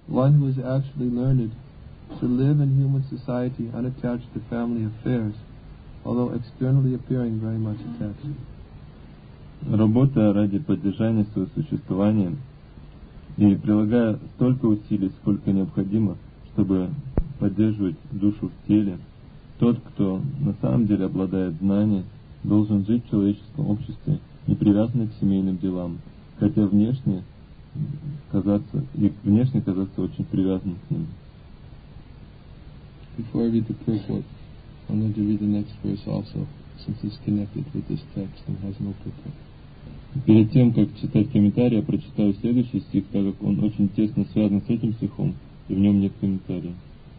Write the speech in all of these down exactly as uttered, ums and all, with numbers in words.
One who is actually learned should live in human society unattached to family affairs, although externally appearing very much attached. Работая ради поддержания своего существования и прилагая столько усилий, сколько необходимо, чтобы поддерживать душу в теле, тот, кто на самом деле обладает знанием, должен жить в человеческом обществе, не привязанный к семейным делам, хотя внешне казаться и внешне казаться очень привязанным к ним. Before I read the purport, I'm going to read the next verse also, since it's connected with this text and has no purport. Перед тем, как читать комментарий, я прочитаю следующий стих, так как он очень тесно связан с этим стихом, и в нем нет комментария.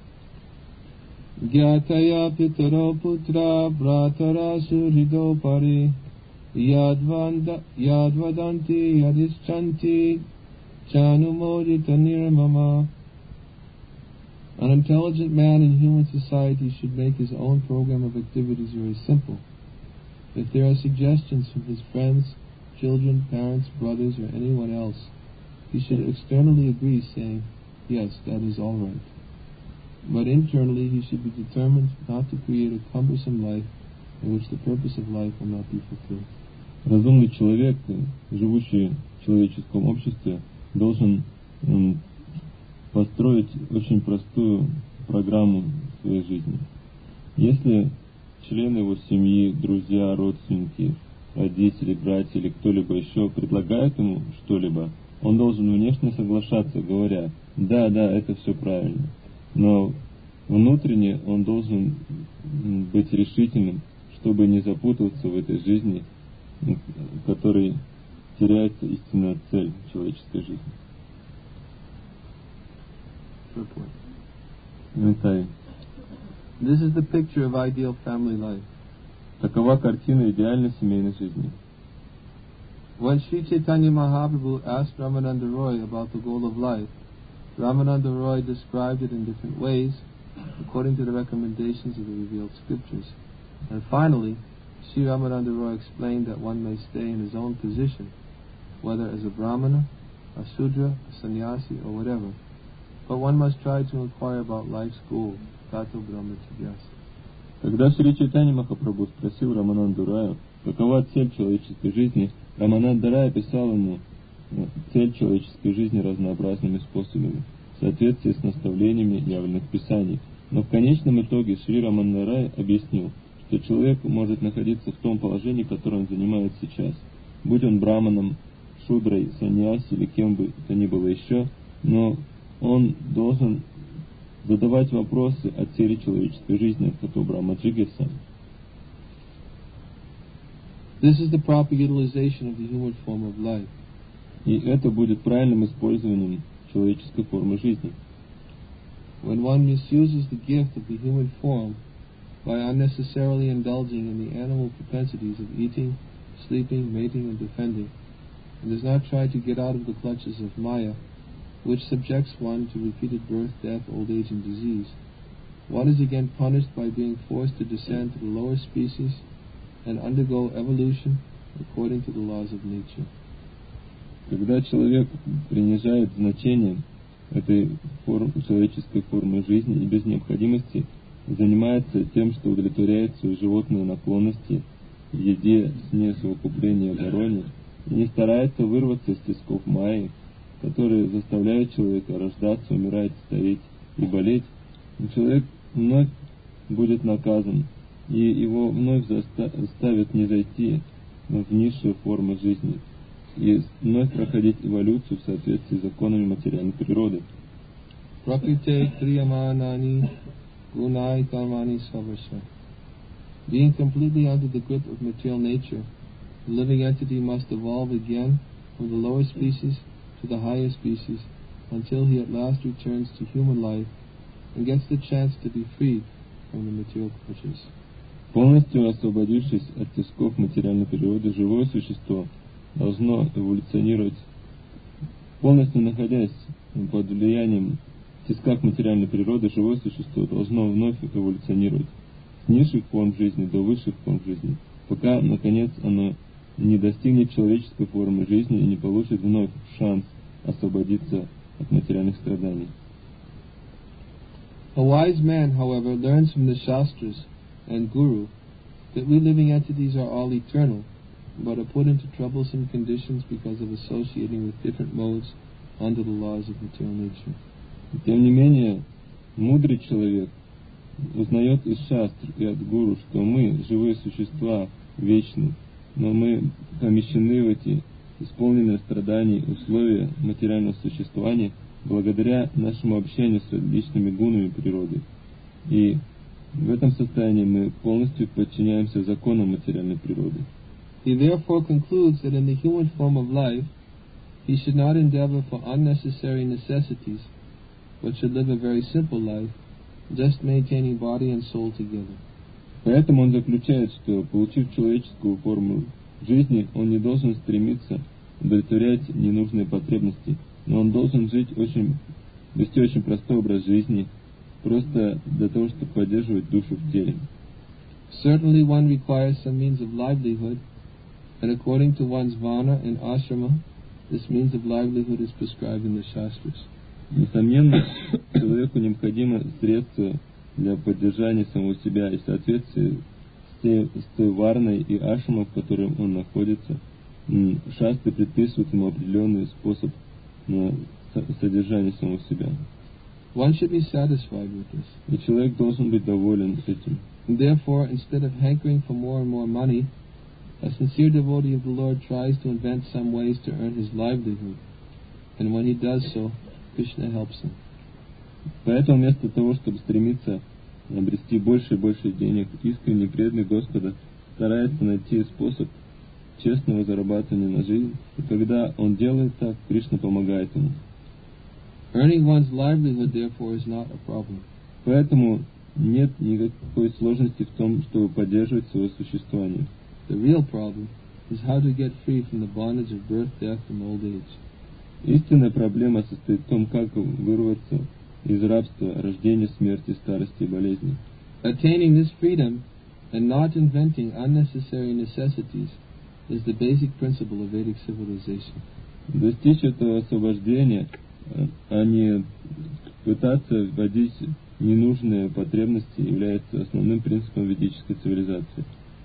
Gyataya pitaro putra bratara surido pari yadvanda yadvadanti yadischanti chanumodita nirmama. An intelligent man in human society should make his own program of activities very simple. If there are suggestions from his friends, children, parents, brothers, or anyone else, he should externally agree, saying, yes, that is all right. But internally he should be determined not to create a cumbersome life in which the purpose of life will not be fulfilled. Разумный человек, живущий в человеческом обществе, должен м, построить очень простую программу своей жизни. Если члены его семьи, друзья, родственники, родители, братья или кто-либо еще предлагают ему что-либо, он должен внешне соглашаться, говоря, да, да, это все правильно. Но внутренне он должен быть решительным, чтобы не запутаться в этой жизни, в которой теряется истинная цель человеческой жизни. Комментарий. This is the picture of ideal family life. Такова картина идеальной семейной жизни. When Sri Chaitanya Mahaprabhu asked Ramananda Roy about the goal of life, Ramananda Roy described it in different ways, according to the recommendations of the revealed scriptures. And finally, Sri Ramananda Roy explained that one may stay in his own position, whether as a Brahmana, a Sudra, a Sannyasi, or whatever. But one must try to inquire about life's goal, Tato Brahma Jigyasa. Когда Шри Чайтанья Махапрабху спросил Рамананду Раю, какова цель человеческой жизни, Рамананда Рай описал ему цель человеческой жизни разнообразными способами, в соответствии с наставлениями явленных писаний. Но в конечном итоге Шри Рамананда Рай объяснил, что человек может находиться в том положении, которое он занимает сейчас, будь он браманом, шудрой, саньяси или кем бы то ни было еще, но он должен задавать вопросы о цели человеческой жизни, как Брахма Джигирса. This is the proper utilization of the human form of life. И это будет правильным использованием человеческой формы жизни. When one misuses the gift of the human form by unnecessarily indulging in the animal propensities of eating, sleeping, mating, and defending, and does not try to get out of the clutches of Maya, which subjects one to repeated birth, death, old age, and disease, one is again punished by being forced to descend to the lower species and undergo evolution according to the laws of nature. Когда человек принижает значение этой форм, человеческой формы жизни и без необходимости занимается тем, что удовлетворяет свои животные наклонности в еде, сне, совокуплении, обороне, и не старается вырваться из тисков Майи, которые заставляют человека рождаться, умирать, стареть и болеть, человек вновь будет наказан, и его вновь заставят не зайти в низшие формы жизни и вновь проходить эволюцию в соответствии с законами материальной природы. Being completely under the grip of material nature, the living entity must evolve again from the lower species to the higher species until he at last returns to human life and gets the chance to be freed from the material clutches. Полностью освободившись от тисков материальной природы, живое существо должно эволюционировать. Полностью находясь под влиянием тисков материальной природы, живое существо должно вновь эволюционировать с низших форм жизни до высших форм жизни, пока, наконец, оно не достигнет человеческой формы жизни и не получит вновь шанс освободиться от материальных страданий. A wise man, however, learns from the Shastras and Guru that we living entities are all eternal, but are put into troublesome conditions because of associating with different modes under the laws of material nature. Тем не менее, мудрый человек узнает из шастр и от гуру, что мы, живые существа, вечны, но мы помещены в эти исполненные страданий условия материального существования благодаря нашему общению с различными гунами природы. И в этом состоянии мы полностью подчиняемся законам материальной природы. He therefore concludes that in the human form of life, he should not endeavor for unnecessary necessities, but should live a very simple life, just maintaining body and soul together. Поэтому он заключает, что, получив человеческую форму жизни, он не должен стремиться удовлетворять ненужные потребности, но он должен жить очень, вести очень простой образ жизни, просто для того, чтобы поддерживать душу в теле. Certainly one requires some means of livelihood, and according to one's varna and ashrama, this means of livelihood is prescribed in the Shastras. Несомненно, человеку необходимо средства для поддержания самого себя и в соответствии с той, с той варной и ашрамой, в которой он находится. Шастры предписывают ему определенный способ на содержание самого себя. One should be satisfied with this. И человек должен быть доволен этим. And therefore, instead of hankering for more and more money, a sincere devotee of the Lord tries to invent some ways to earn his livelihood. And when he does so, Krishna helps him. Поэтому вместо того, чтобы стремиться обрести больше и больше денег, искренне преданный Господа старается найти способ честного зарабатывания на жизнь. И когда он делает так, Кришна помогает ему. Earning one's livelihood, therefore, is not a problem. Поэтому нет никакой сложности в том, чтобы поддерживать свое существование. The real problem is how to get free from the bondage of birth, death, and old age. Истинная проблема состоит в том, как вырваться из рабства рождения, смерти, старости и болезни. Attaining this freedom and not inventing unnecessary necessities is the basic principle of Vedic civilization. Достичь этого освобождения, а не пытаться вводить ненужные потребности, является основным принципом ведической цивилизации.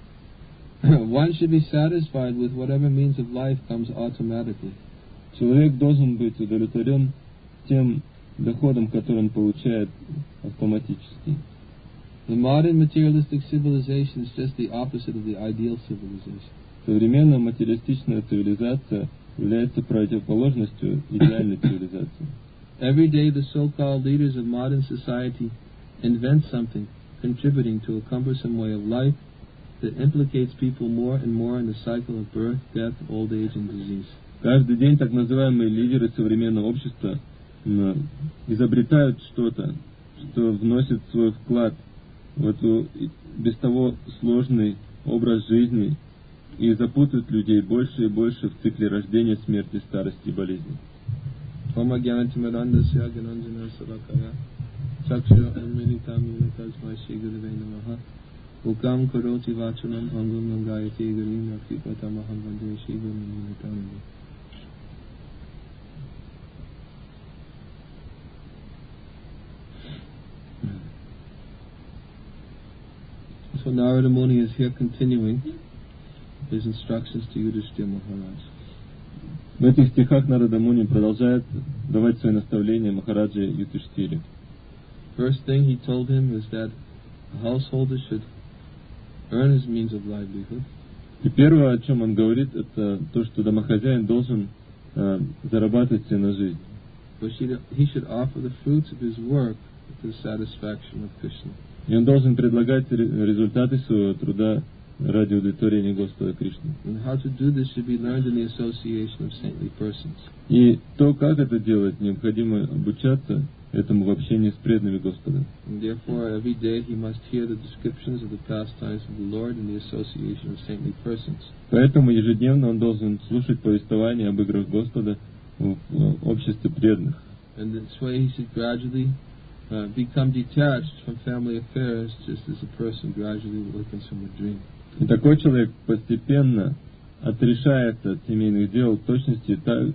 One should be satisfied with whatever means of life comes automatically. Человек должен быть удовлетворен тем доходом, который он получает автоматически. The modern materialistic civilization is just the opposite of the ideal civilization. Современная материалистичная цивилизация является противоположностью идеальной цивилизации. Every day the so-called leaders of modern society invent something contributing to a cumbersome way of life that implicates people more and more in the cycle of birth, death, old age, and disease. Каждый день так называемые лидеры современного общества изобретают что-то, что вносит свой вклад в эту без того сложный образ жизни и запутывает людей больше и больше в цикле рождения, смерти, старости и болезни. Ukam karoti vachanam bhangam nangayate gurim nakipatamaham vande Shri Gurum Nitananda. So Narada Muni is here continuing his instructions to Yudhishthira Maharaj. В этих стихах Нарада Муни продолжает давать свои наставления Махараджи Юдхиштире. First thing he told him is that a householder should earn his means of livelihood. И первое, о чем он говорит, это то, что домохозяин должен э, зарабатывать себе на жизнь. But he should offer the fruits of his work to the satisfaction of Krishna. И он должен предлагать результаты своего труда ради удовлетворения Господа Кришны. And how to do this should be learned in the association of saintly persons. И то, как это делать, необходимо обучаться этому в общении с преданными Господа. And therefore, every day he must hear the descriptions of the pastimes of the Lord in the association of saintly persons. Поэтому ежедневно он должен слушать повествования об играх Господа в обществе преданных. And this way he should gradually uh, become detached from family affairs, just as a person gradually awakens from a dream. И такой человек постепенно отрешается от семейных дел в точности так,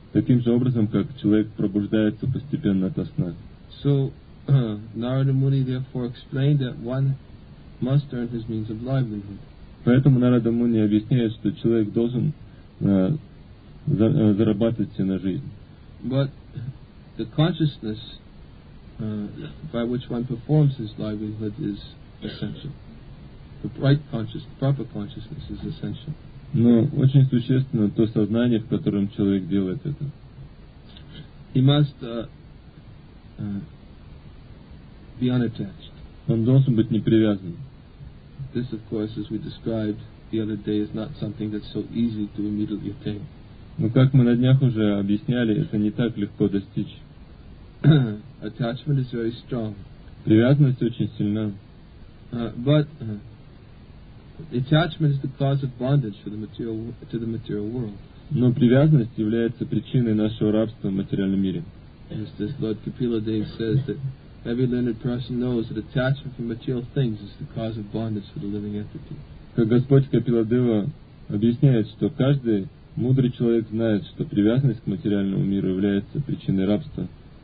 таким же образом, как человек пробуждается постепенно ото сна. So, uh, Narada Muni therefore explained that one must earn his means of livelihood. Поэтому Нарада Муни объясняет, что человек должен э, за, э, зарабатывать себе на жизнь. But the consciousness uh, by which one performs his livelihood is essential. The right conscious, proper consciousness is essential. Но очень существенно то сознание, в котором человек делает это. He must uh, uh, be unattached. Он должен быть непривязанным. This, of course, as we described the other day, is not something that's so easy to immediately attain. Но как мы на днях уже объясняли, это не так легко достичь. Attachment is very strong. Привязанность очень сильна. Uh, but uh, attachment is the cause of bondage for the material to the material world. Но привязанность является причиной нашего рабства в материальном мире. As this Lord Kapila Dev says, that every learned person knows that attachment for material things is the cause of bondage for the living entity. Как Господь Капиладева объясняет, что каждый мудрый человек знает, что привязанность к материальному миру является причиной рабства.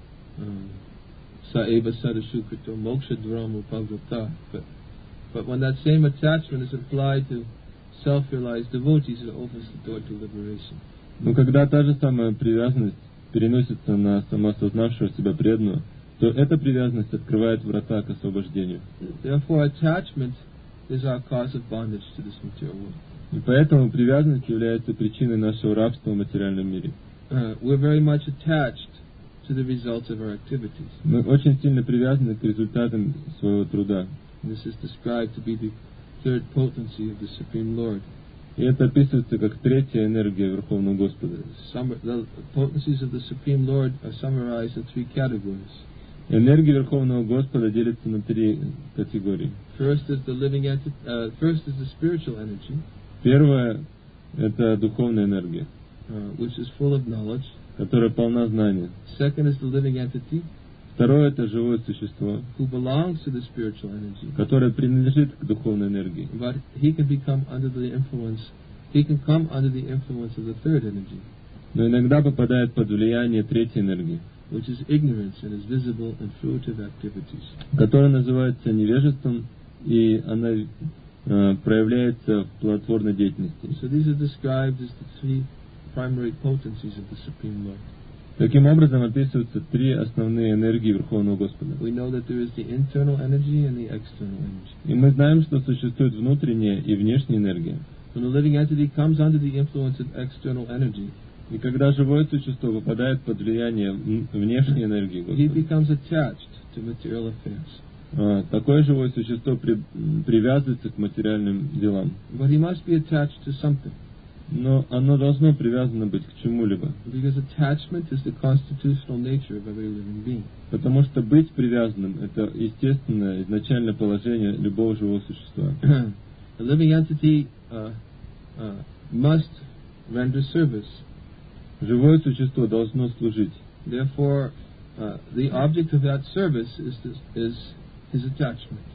Saeva sadashukrito moksha dvaram upavata. But but when that same attachment is applied to self-realized devotees, it opens the door to liberation. Но когда та же самая привязанность переносится на самоосознавшего себя преданного, то эта привязанность открывает врата к освобождению. Therefore, attachment is our cause of bondage to this material world. И поэтому привязанность является причиной нашего рабства в материальном мире. Uh, we're very much attached to the results of our activities. Мы очень сильно привязаны к результатам своего труда. This is described to be the third potency of the Supreme Lord. И это описывается как третья энергия Верховного Господа. Some, the potencies of the Supreme Lord are summarized in three categories. Энергия Верховного Господа делится на три категории. First is the living entity. Uh, first is the spiritual energy. Первая – это духовная энергия, uh, which is full of knowledge. которая полна знания. Second is the living entity. Второе – это живое существо, who belongs to the spiritual energy. которое принадлежит к духовной энергии. But he can become under the influence. He can come under the influence of the third energy. Но иногда попадает под влияние третьей энергии, which is ignorance and is visible in fruitive activities. которая называется невежеством, и она э, проявляется в плодотворной деятельности. So these are described as the three primary potencies of the Supreme Lord. Таким образом описываются три основные энергии Верховного Господа. We know that there is the internal energy and the external energy. И мы знаем, что существует внутренняя и внешняя энергия. When the living entity comes under the influence of external energy, и когда живое существо попадает под влияние внешней энергии he Господа, becomes attached to material affairs. такое живое существо при, привязывается к материальным делам. But he must be attached to something. Но оно должно привязано быть к чему-либо. Because attachment is the constitutional nature of every living being. Потому что быть привязанным – это естественное, изначальное положение любого живого существа. The living entity uh, uh, must render service. Живое существо должно служить. Therefore, uh, the object of that service is, this, is his attachment.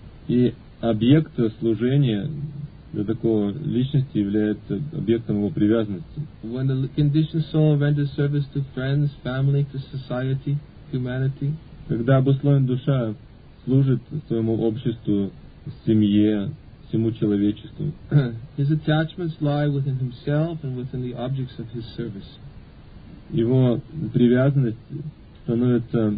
И объект служения для такого личности является объектом его привязанности. When the conditioned soul renders service to friends, family, to society, humanity, когда обусловленная душа служит своему обществу, семье, всему человечеству, his attachments lie within himself and within the objects of his service. Его привязанность становится,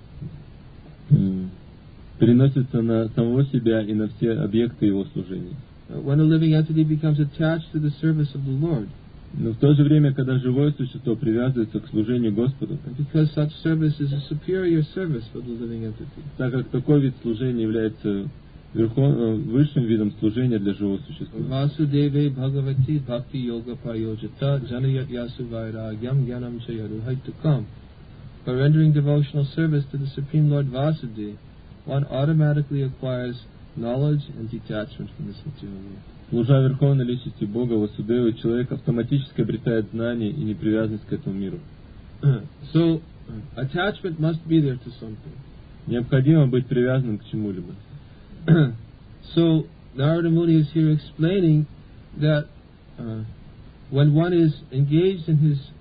переносится на самого себя и на все объекты его служения. When a living entity becomes attached to the service of the Lord, но в то же время, когда живое существо привязывается к служению Господу, because such service is a superior service for the living entity, так как такой вид служения является верхов... высшим видом служения для живого существа. Vasudeve Bhagavati Bhakti Yoga Payojita Janayat Yasu Vairagyam Gyanam Chayaruhaitukam. By rendering devotional service to the Supreme Lord Vasudeva, one automatically acquires knowledge and detachment from this material world. Служа Верховной Личности Бога Васудевы, человек автоматически обретает знание и непривязанность к этому миру. So, attachment must be there to something. Необходимо быть привязанным к чему-либо. So, Narada Muni is here explaining that uh, when one is engaged in his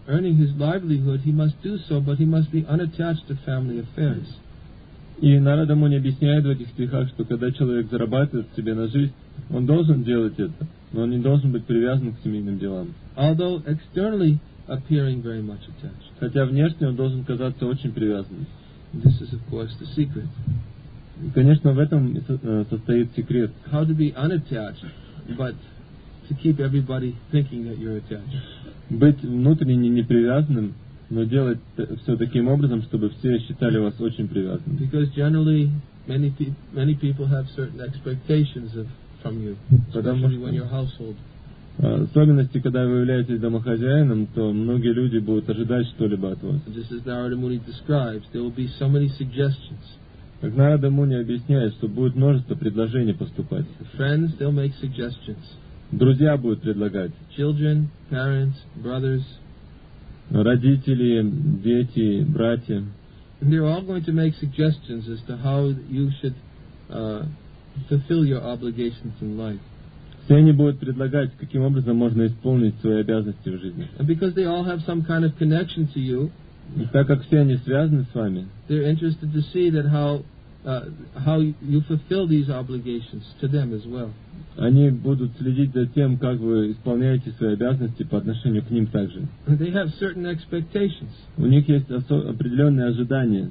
earning his livelihood, he must do so, but he must be unattached to family affairs. И Нарада Муни объясняет в этих стихах, что когда человек зарабатывает себе на жизнь, он должен делать это, но он не должен быть привязан к семейным делам. Although externally appearing very much attached. Хотя внешне он должен казаться очень привязанным. This is, of course, the secret. И, конечно, в этом состоит секрет. How to be unattached, but to keep everybody thinking that you're attached. Быть внутренне непривязанным, но делать все таким образом, чтобы все считали вас очень привязанным. Because generally, many pe- many people have certain expectations of from you, especially when you're household. В особенности, когда вы являетесь домохозяином, то многие люди будут ожидать что-либо от вас. Just as Narada Muni describes, there will be so many suggestions. Как Нарада Муни объясняет, что будет множество предложений поступать. Friends, they'll make suggestions. Друзья будут предлагать. Children, parents, brothers. Родители, дети, братья. They're all going to make suggestions as to how you should uh, fulfill your obligations in life. Все они будут предлагать, каким образом можно исполнить свои обязанности в жизни. And because they all have some kind of connection to you, и так как все они связаны с вами, they're interested to see that how uh, how you fulfill these obligations to them as well. Они будут следить за тем, как вы исполняете свои обязанности по отношению к ним также. And they have certain expectations. У них есть осо- определенные ожидания.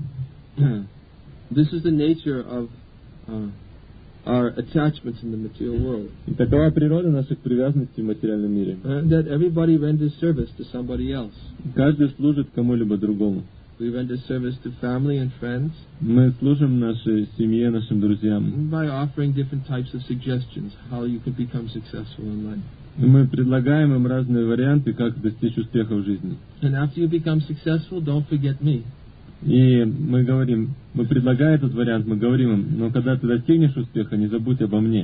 This is the nature of uh, our attachments in the material world. И такова природа наших привязанностей в материальном мире. Uh, that everybody renders service to somebody else. Каждый служит кому-либо другому. We render service to family and friends. Мы служим нашей семье, нашим друзьям. By offering different types of suggestions how you could become successful in life. И мы предлагаем им разные варианты, как достичь успеха в жизни. And after you become successful, don't forget me. И мы говорим, мы предлагаем этот вариант, мы говорим им, но когда ты достигнешь успеха, не забудь обо мне.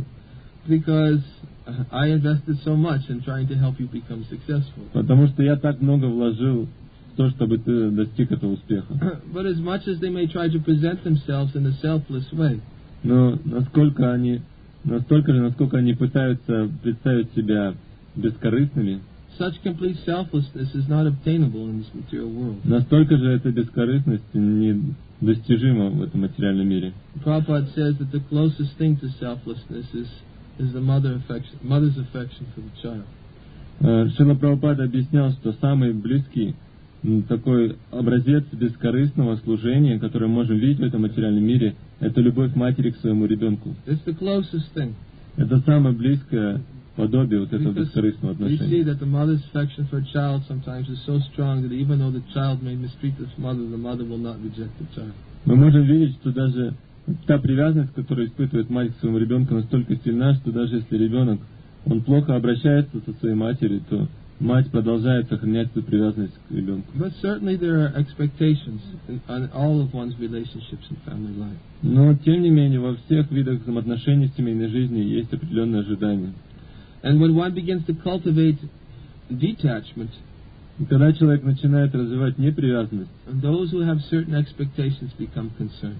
Because I invested so much in trying to help you become successful. Потому что я так много вложил в то, чтобы ты достиг этого успеха. But as much as they may try to present themselves in a selfless way, но насколько они, настолько же, насколько они пытаются представить себя бескорыстными, such complete selflessness is not obtainable in this material world. Настолько же эта бескорыстность недостижима в этом материальном мире. Prabhupada says that the closest thing to selflessness is is the mother affection, mother's affection for the child. Шрила Прабхупада объяснял, что самый близкий такой образец бескорыстного служения, который мы можем видеть в этом материальном мире, это любовь матери к своему ребенку. It's the closest thing. Это самое близкое подобие вот этого бескорыстного отношения. We see that the mother's affection for a child sometimes is so strong that even though the child may mistreat the mother, the mother will not reject the child. Мы можем видеть, что даже та привязанность, которую испытывает мать к своему ребенку, настолько сильна, что даже если ребенок он плохо обращается со своей матерью, то мать продолжает сохранять эту привязанность к ребенку. But certainly there are expectations in, in all of one's relationships in family life. Но тем не менее во всех видах взаимоотношений в семейной жизни есть определенные ожидания. And when one begins to cultivate detachment, и когда человек начинает развивать непривязанность, those who have certain expectations become concerned.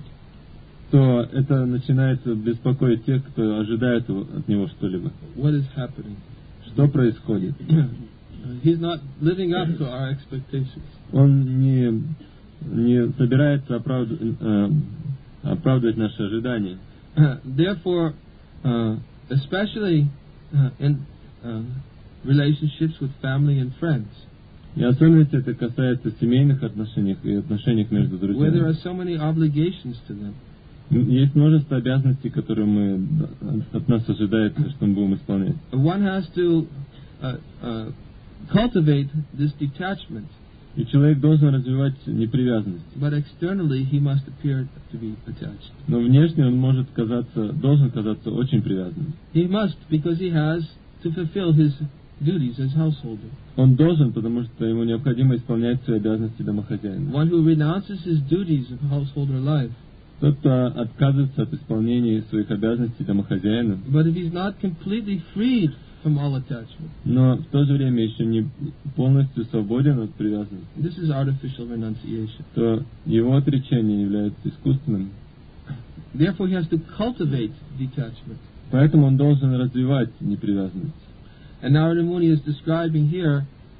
То это начинает беспокоить тех, кто ожидает от него что-либо. What is happening? Что происходит? He's not living up to our expectations. Он не не собирается оправдывать, э, оправдывать наши ожидания. Therefore, uh, especially uh, in uh, relationships with family and friends, и особенно это касается семейных отношений и отношений между друзьями. Where there are so many obligations to them. Есть множество обязанностей, которые мы от нас ожидают, что мы будем исполнять. One has to uh, uh, cultivate this detachment. И человек должен развивать непривязанность. But externally he must appear to be attached. Но внешне он может казаться, должен казаться очень привязанным. He must, because he has to fulfill his duties as householder. Он должен, потому что ему необходимо исполнять свои обязанности домохозяина. One who renounces his duties of householder life. Тот, кто отказывается от исполнения своих обязанностей домохозяина, but if he's not completely freed from all attachment, но в то же время еще не полностью свободен от привязанности, this is artificial renunciation. То его отречение является искусственным. Therefore, he has to cultivate detachment. Поэтому он должен развивать непривязанность. And Narada Muni is describing here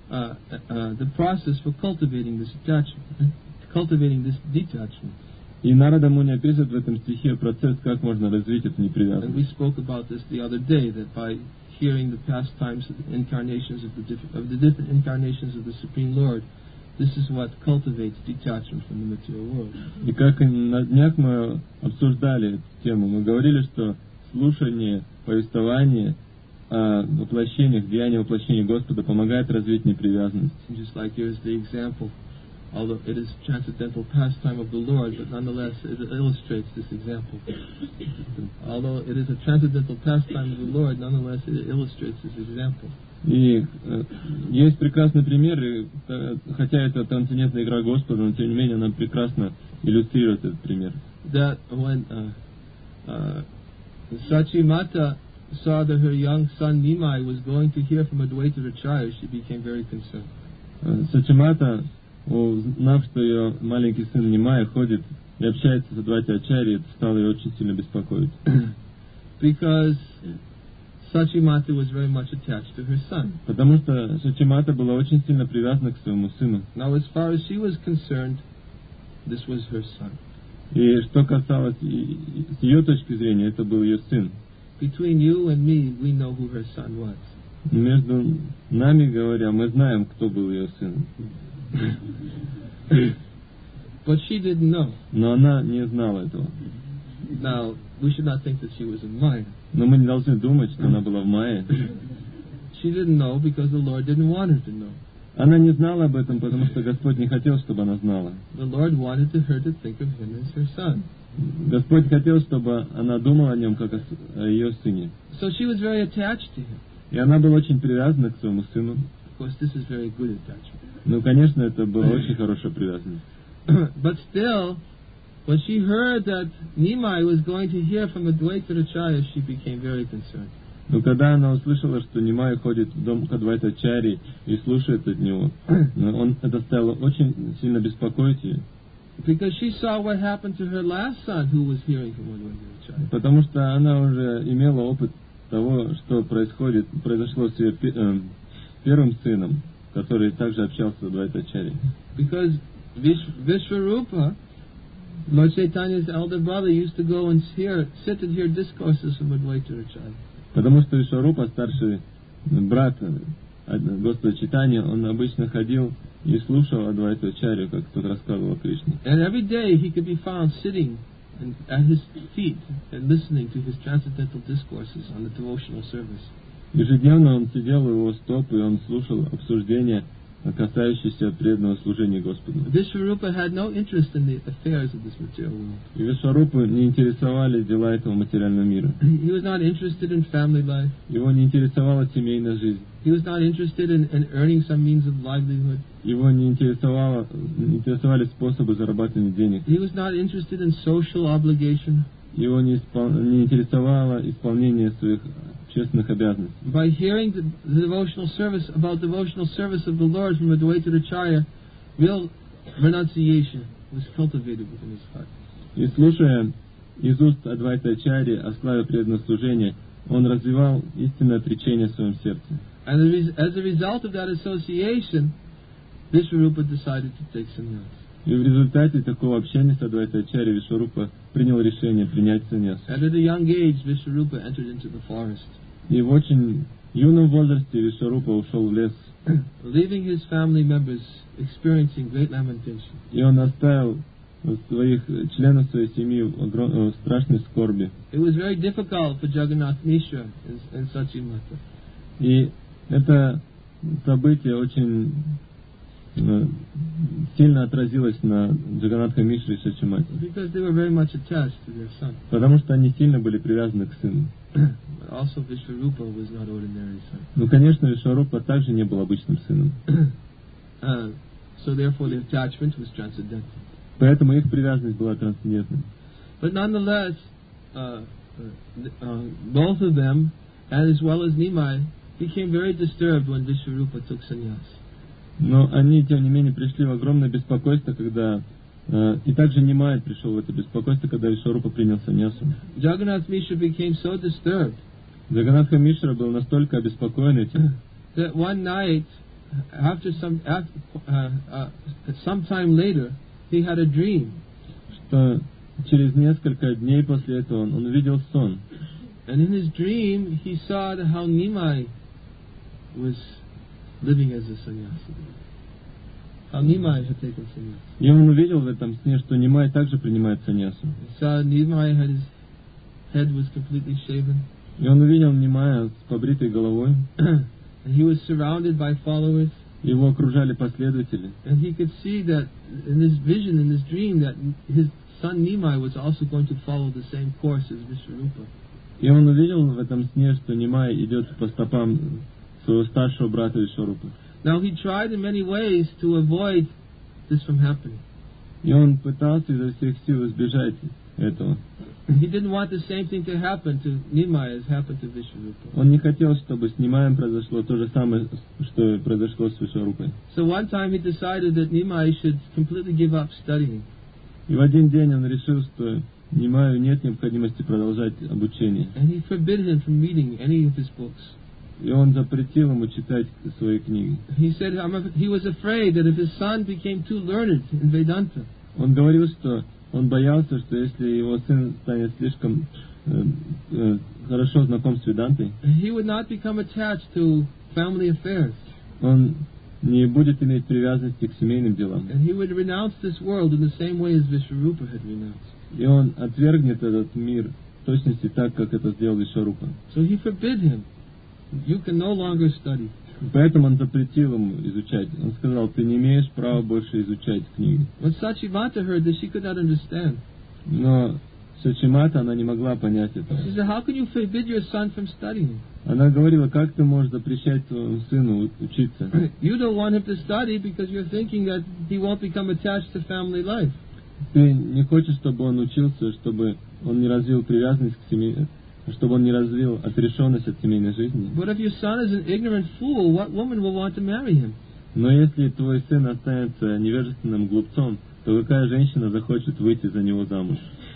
uh, uh, the process for cultivating this attachment, cultivating this detachment. И Нарада Муни описывает в этом стихе процесс, как можно развить эту And we непривязанность. spoke about this the other day, that by hearing the pastimes of the incarnations of the, diff- of the different incarnations of the Supreme Lord, this is what cultivates detachment from the material world. И как на днях мы обсуждали эту тему, мы говорили, что слушание, повествование о воплощениях, деянии воплощения Господа помогает развить непривязанность. Just like here's the example, although it is transcendental pastime of the Lord, but nonetheless it illustrates this example. Although it is a transcendental pastime of the Lord, nonetheless it illustrates this example. И э, есть прекрасный пример, и, э, хотя это трансцендентная игра Господа, но тем не менее она прекрасно иллюстрирует этот пример. That when uh, uh, Sachi Mata saw that her young son Nimai was going to hear from Advaita Acharya, she became very concerned. Э, Сачимата, узнав, что ее маленький сын Нимая ходит и общается с Адвайта Ачарьей, это стало ее очень сильно беспокоить. Because Sachimata was very much attached to her son. Потому что Сачимата была очень сильно привязана к своему сыну. Now, as far as she was concerned, this was her son. И что касалось и- и- с ее точки зрения, это был ее сын. Between you and me, we know who her son was. Между нами говоря, мы знаем, кто был ее сыном. But she didn't know. Но она не знала этого. Now, we should not think that she was in Maya. Но мы не должны думать, что она была в Майе. She didn't know because the Lord didn't want her to know. Она не знала об этом, потому что Господь не хотел, чтобы она знала. The Lord wanted to her to think of him as her son. Господь хотел, чтобы она думала о нем, как о, с- о ее сыне. So she was very attached to him. И она была очень привязана к своему сыну. Of course, this is very good attachment. Ну, конечно, это была очень хорошая привязанность. But still, when she heard that Nimai was going to hear from Advaita Acharya, she became very concerned. Но когда она услышала, что Нимай ходит в дом к Адвайта Ачарьи и слушает от него, ну, он, это стало очень сильно беспокоить ее. Because she saw what happened to her last son who was hearing from Advaita Acharya. Потому что она уже имела опыт того, что происходит, произошло с ее пе- э, первым сыном, который также общался с Адвайта Ачарьей. Because Vish- Vishvarupa, Lord Chaitanya's elder brother, used to go and hear, sit and hear discourses from Advaita Acharya. Потому что Вишварупа, старший брат э, Господа Чайтаньи, он обычно ходил и слушал Адвайту Ачарью, как тот рассказывал о Кришне. And every day he could be found sitting and, at his feet and listening to his transcendental discourses on the devotional service. Ежедневно он сидел у его стоп, и он слушал обсуждения, касающиеся преданного служения Господу. Vishvarupa had no interest in the affairs of this material world. И Вишварупу не интересовали дела этого материального мира. He was not interested in family life. Его не интересовала семейная жизнь. He was not interested in, in earning some means of livelihood. Его не интересовало, не интересовали способы зарабатывания денег. He was not interested in social obligation. Его не, испол... не интересовало исполнение своих общественных обязанностей. By hearing the, the devotional service, about devotional service of the Lord from Advaita Acharya, real renunciation was cultivated within his heart. И слушая из уст Адвайта Ачарьи о славе преданного служения, он развивал истинное отречение в своем сердце. And the res- as a result of that association, Vishvarupa decided to take sannyas. И в результате такого общения с Адвайта Ачарьей Вишварупа принял решение принять саньяс. And at a young age, Vishvarupa entered into the forest, И в очень юном возрасте Вишварупа ушел в лес. leaving his family members experiencing great lamentation. И он оставил своих членов своей семьи в огром- в страшной скорби. It was very difficult for Jagannath Mishra and, and Sachimata. И это событие очень э, сильно отразилось на Джаганатха Мишре и Сачимате. Because they were very much attached to their son. Потому что они сильно были привязаны к сыну. But also Vishvarupa was not ordinary son. Ну, конечно, Вишварупа также не был обычным сыном. Uh, so therefore the attachment was transcendental. Поэтому их привязанность была трансцендентной. But nonetheless, uh, uh, uh, both of them, and as well as Nimai, became very disturbed when Vishvarupa took sannyas. Но они, тем не менее, пришли в огромное беспокойство, когда... э, и также Нимай пришел в это беспокойство, когда Вишварупа принял саньясу. Jagannath Mishra became so disturbed Джаганатха Мишра был настолько обеспокоен этим, that one night after some, after, uh, uh, sometime later, he had a dream. Что через несколько дней после этого он, он увидел сон. And in his dream, he saw how Nimai was living as a sannyasi. How Nimai had taken sannyasi. И он увидел в этом сне, что Нимай также принимает саньясу. He saw Nimai had his head was completely shaven. И он увидел Нимая с побритой головой. And he was surrounded by followers. Его окружали последователи. And he could see that in this vision, in this dream, that his son Nimai was also going to follow the same course as Vishvarupa. И он увидел в этом сне, что Нимай идет по стопам своего старшего брата Вишварупы. Now he tried in many ways to avoid this from happening. И он пытался изо всех сил избежать этого. He didn't want the same thing to happen to Nimai as happened to Vishvarupa. Он не хотел, чтобы с Нимаем произошло то же самое, что произошло с Вишварупой. So one time he decided that Nimai should completely give up studying. И в один день он решил, что Нимаю нет необходимости продолжать обучение. And he forbid him from reading any of his books. И он запретил ему читать свои книги. He said he was afraid that if his son became too learned in Vedanta, Он говорил, что он боялся, что если его сын станет слишком э, э, хорошо знаком с Ведантой, he would not become attached to family affairs. Он не будет иметь привязанности к семейным делам. And he would renounce this world in the same way as Vishvarupa had renounced. И он отвергнет этот мир в точности так, как это сделал Вишварупа. So he forbid him. You can no longer study. Поэтому он запретил ему изучать. Он сказал, ты не имеешь права больше изучать книги. When Sachimata heard this, she could not understand. Но Сачимата, она не могла понять это. She said, how can you forbid your son from studying? Она говорила, как ты можешь запрещать своему сыну учиться? You don't want him to study because you're thinking that he won't become attached to family life. Ты не хочешь, чтобы он учился, чтобы он не развил привязанность к семье, чтобы он не развил отрешенность от семейной жизни. But if your son is an ignorant fool, what woman will want to marry him? Но если твой сын останется невежественным глупцом, то какая женщина захочет выйти за него замуж?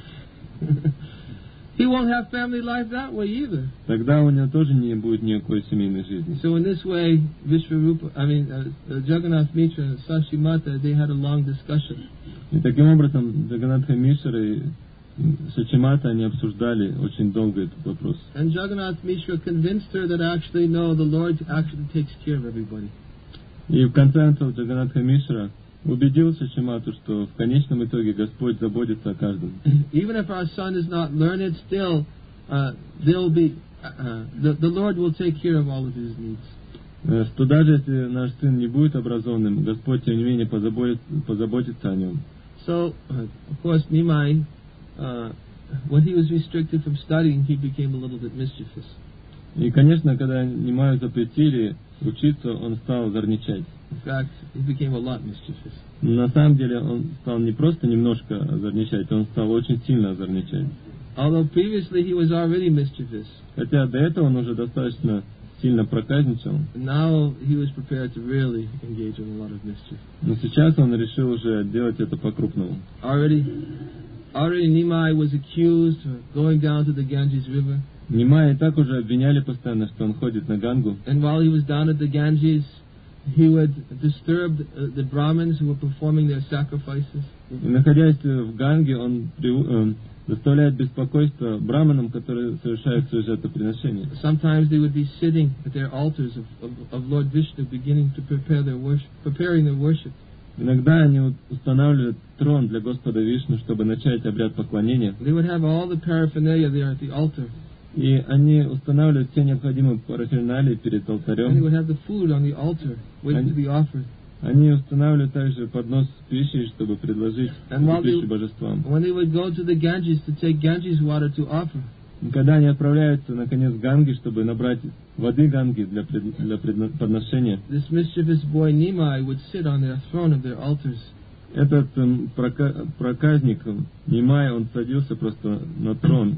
He won't have family life that way either. Тогда у него тоже не будет никакой семейной жизни. So in this way, Vishvarupa, I mean, uh, uh, Jagannath Mitra and Sachimata, they had a long discussion. И таким образом Джаганатха Мишра и Сачимата, они обсуждали очень долго этот вопрос. And Jagannath Mishra convinced her that actually, no, the Lord actually takes care of everybody. И в конце концов Джаганатха Мишра убедил Сачимату, что в конечном итоге Господь заботится о каждом. Even if our son is not learned, still, uh, there'll be, uh, the, the Lord will take care of all of his needs. Что даже если наш сын не будет образованным, Господь, тем не менее, позаботится, позаботится о нем. So, uh, of course, Nimai, uh, when he was restricted from studying, he became a little bit mischievous. И, конечно, когда Нимаю запретили учиться, он стал озорничать. In fact, he became a lot mischievous. На самом деле он стал не просто немножко озорничать, он стал очень сильно озорничать. Although previously he was already mischievous. Хотя до этого он уже достаточно сильно проказничал. Now he was prepared to really engage in a lot of mischief. Но сейчас он решил уже делать это по-крупному. Already, already Nimai was accused of going down to the Ganges River. Нимая и так уже обвиняли постоянно, что он ходит на Гангу. And while he was down at the Ganges, he would disturb the Brahmins who were performing their sacrifices. И находясь в Ганге, он э, доставляет беспокойство браманам, которые совершают свои жертвоприношения. Sometimes they would be sitting at their altars of, of, of Lord Vishnu, beginning to prepare their worship, preparing their worship. Иногда они устанавливают трон для Господа Вишну, чтобы начать обряд поклонения. They would have all the paraphernalia there at the altar. И они устанавливают все необходимые параферналии перед And they алтарем. would have the food on the altar, waiting to be offered. Они устанавливают также поднос с пищей, чтобы предложить And while пищу they, божествам. when they would go to the Ganges to take Ganges water to offer, И когда они отправляются, наконец, в Ганги, чтобы набрать воды Ганги для, пред, для пред, подношения, this mischievous boy Nimai would sit on their throne of their altars. этот эм, прока, проказник Нимай, он садился просто на трон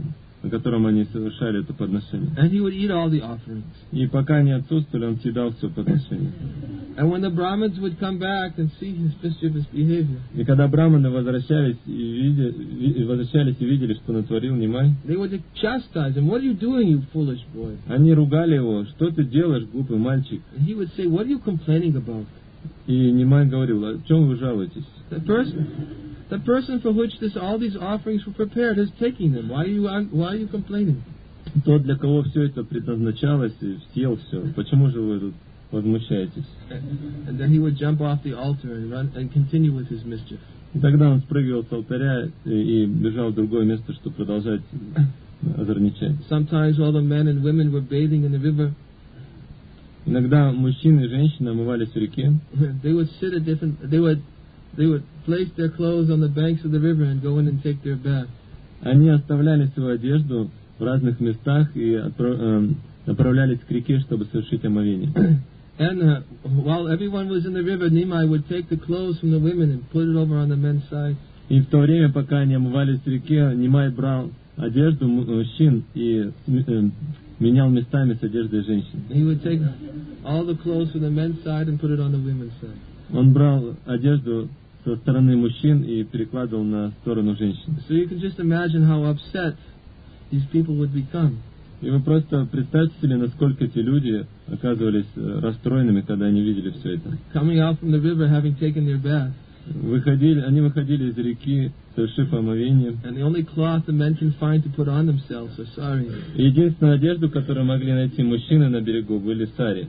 на котором они совершали это подношение. And he would eat all the offerings. И пока они отсутствовали, он съедал все подношение. And when the Brahmins would come back and see his mischievous behavior, И когда браманы возвращались и, видя, и возвращались и видели, что натворил Нимай, they would chastise him. What are you doing, you foolish boy? они ругали его: что ты делаешь, глупый мальчик? And he would say, what are you complaining about? И Нимай говорил: о чем вы жалуетесь? The person, the person for which this, all these offerings were prepared is taking them. Why are you, why are you complaining? Тот, для кого все это предназначалось, и съел все. Почему же вы тут возмущаетесь? And then he would jump off the altar and run and continue with his mischief. И тогда он спрыгивал с алтаря и, и бежал в другое место, чтобы продолжать озорничать. Sometimes while the men and women were bathing in the river, иногда мужчины и женщины омывались в реке, they would sit at different, they would, they would place their clothes on the banks of the river and go in and take their bath. Они оставляли свою одежду в разных местах и отправ, э, направлялись к реке, чтобы совершить омовение. And uh, while everyone was in the river, Nimai would take the clothes from the women and put it over on the men's side. И в то время, пока они омывались в реке, Нимай брал одежду мужчин и э, менял местами с одеждой женщин. He would take all the clothes from the men's side and put it on the women's side. Он брал одежду со стороны мужчин и перекладывал на сторону женщин. So you can just imagine how upset these people would become. И вы просто представьте себе, насколько эти люди оказывались расстроенными, когда они видели все это. Coming out from the river, having taken their bath. Выходили, они выходили из реки, совершив омовение. And the only cloth the men can find to put on themselves are sari. И единственную одежду, которую могли найти мужчины на берегу, были сари.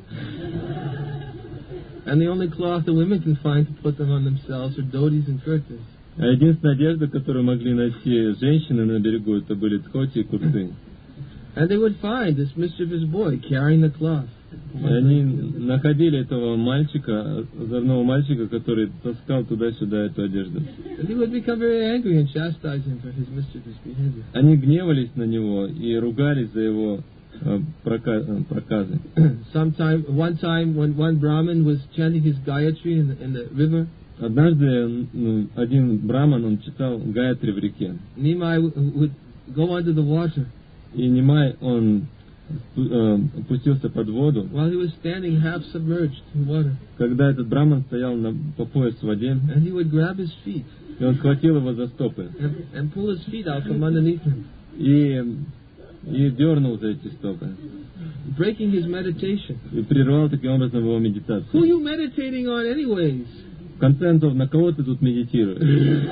And the only cloth the women can find to put them on themselves are dhotis and kurtas. А единственная одежда, которую могли найти женщины на берегу, это были тхоти и курты. And they would find this mischievous boy carrying the cloth. И они находили этого мальчика, озорного мальчика, который таскал туда-сюда эту одежду. And he would become very angry and chastise him for his mischievous behavior. Они гневались на него и ругались за его э, прока- э, проказы. Sometime, one time, when one Brahmin was chanting his Gayatri in the, in the river, Однажды ну, один браман, он читал Гаятри в реке. Nimai would go under the water. И Нимай, он э, опустился под воду. While he was standing half submerged in water. Когда этот браман стоял на, по пояс в воде, and he would grab his feet. И он схватил его за стопы. And, and pull his feet out from underneath him. И, и дернул за эти стопы. Breaking his meditation. И прервал таким образом его медитацию. Who are you meditating on anyways? В конце концов, на кого ты тут медитируешь?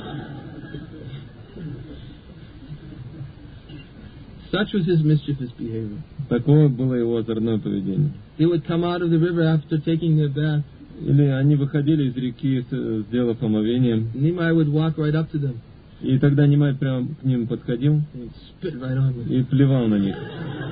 Such was his mischievous behavior. Такое было его озорное поведение. They would come out of the river after taking their bath. Или они выходили из реки, сделав омовение. Nimai would walk right up to them. И тогда Нимай прямо к ним подходил spit right on them. И плевал на них.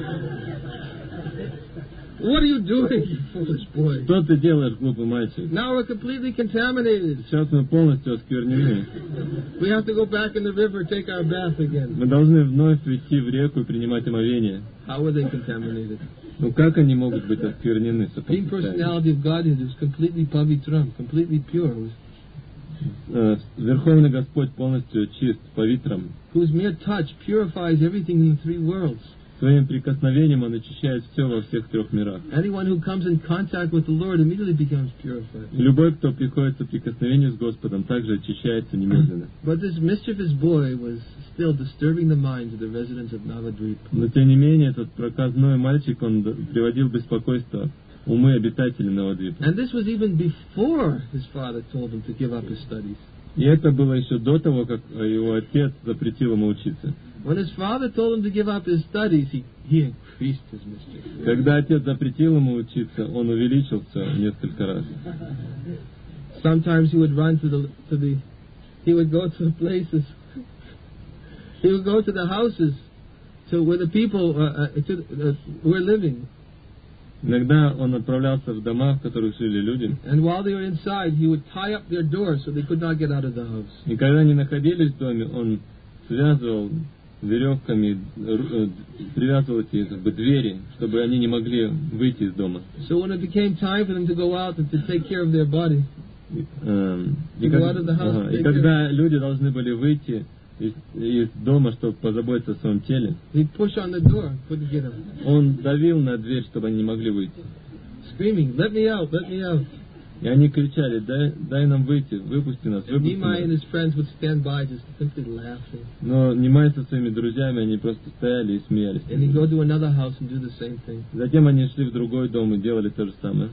What are you doing, you foolish boy? Что ты делаешь, глупый мальчик? Now we're completely contaminated. Сейчас мы полностью осквернены. We have to go back in the river, take our bath again. Мы должны вновь идти в реку и принимать омовение. How were they contaminated? Ну как они могут быть осквернены? The personality of Godhead was completely pavitram, completely pure. Верховный Господь полностью чист, павитрам. Whose mere touch purifies everything in the three worlds. Своим прикосновением он очищает все во всех трех мирах. Anyone who comes in contact with the Lord immediately becomes purified. Любой, кто приходит в прикосновение с Господом, также очищается немедленно. But this mischievous boy was still disturbing the minds of the residents of Navadvip. Но тем не менее, этот проказной мальчик, он приводил беспокойство умы обитателей Навадвипа. And this was even before his father told him to give up his studies. И это было еще до того, как его отец запретил ему учиться. When his father told him to give up his studies, he, he increased his mischief. Когда отец запретил ему учиться, он увеличился несколько раз. Sometimes he would run to the to the he would go to the places. He would go to the houses, to where the people uh, uh, to, uh, were living. Иногда он отправлялся в дома, в которых жили люди. And while they were inside, he would tie up their doors so they could not get out of the house. И когда они находились в доме, он связывал веревками, привязывал эти как бы, двери, чтобы они не могли выйти из дома. So when it became time for them to go out and to take care of their body, И, э, и, как, ага, и когда люди должны были выйти из, из дома, чтобы позаботиться о своем теле. He'd push on the door, couldn't get him. Он давил на дверь, чтобы они не могли выйти. Screaming, let me out, let me out. И они кричали, дай, дай нам выйти, выпусти нас, And выпусти Nimai and нас. his friends would stand by just simply laughing. Но Нимай со своими друзьями, они просто стояли и смеялись. And he'd go to another house and do the same thing. Затем они шли в другой дом и делали то же самое.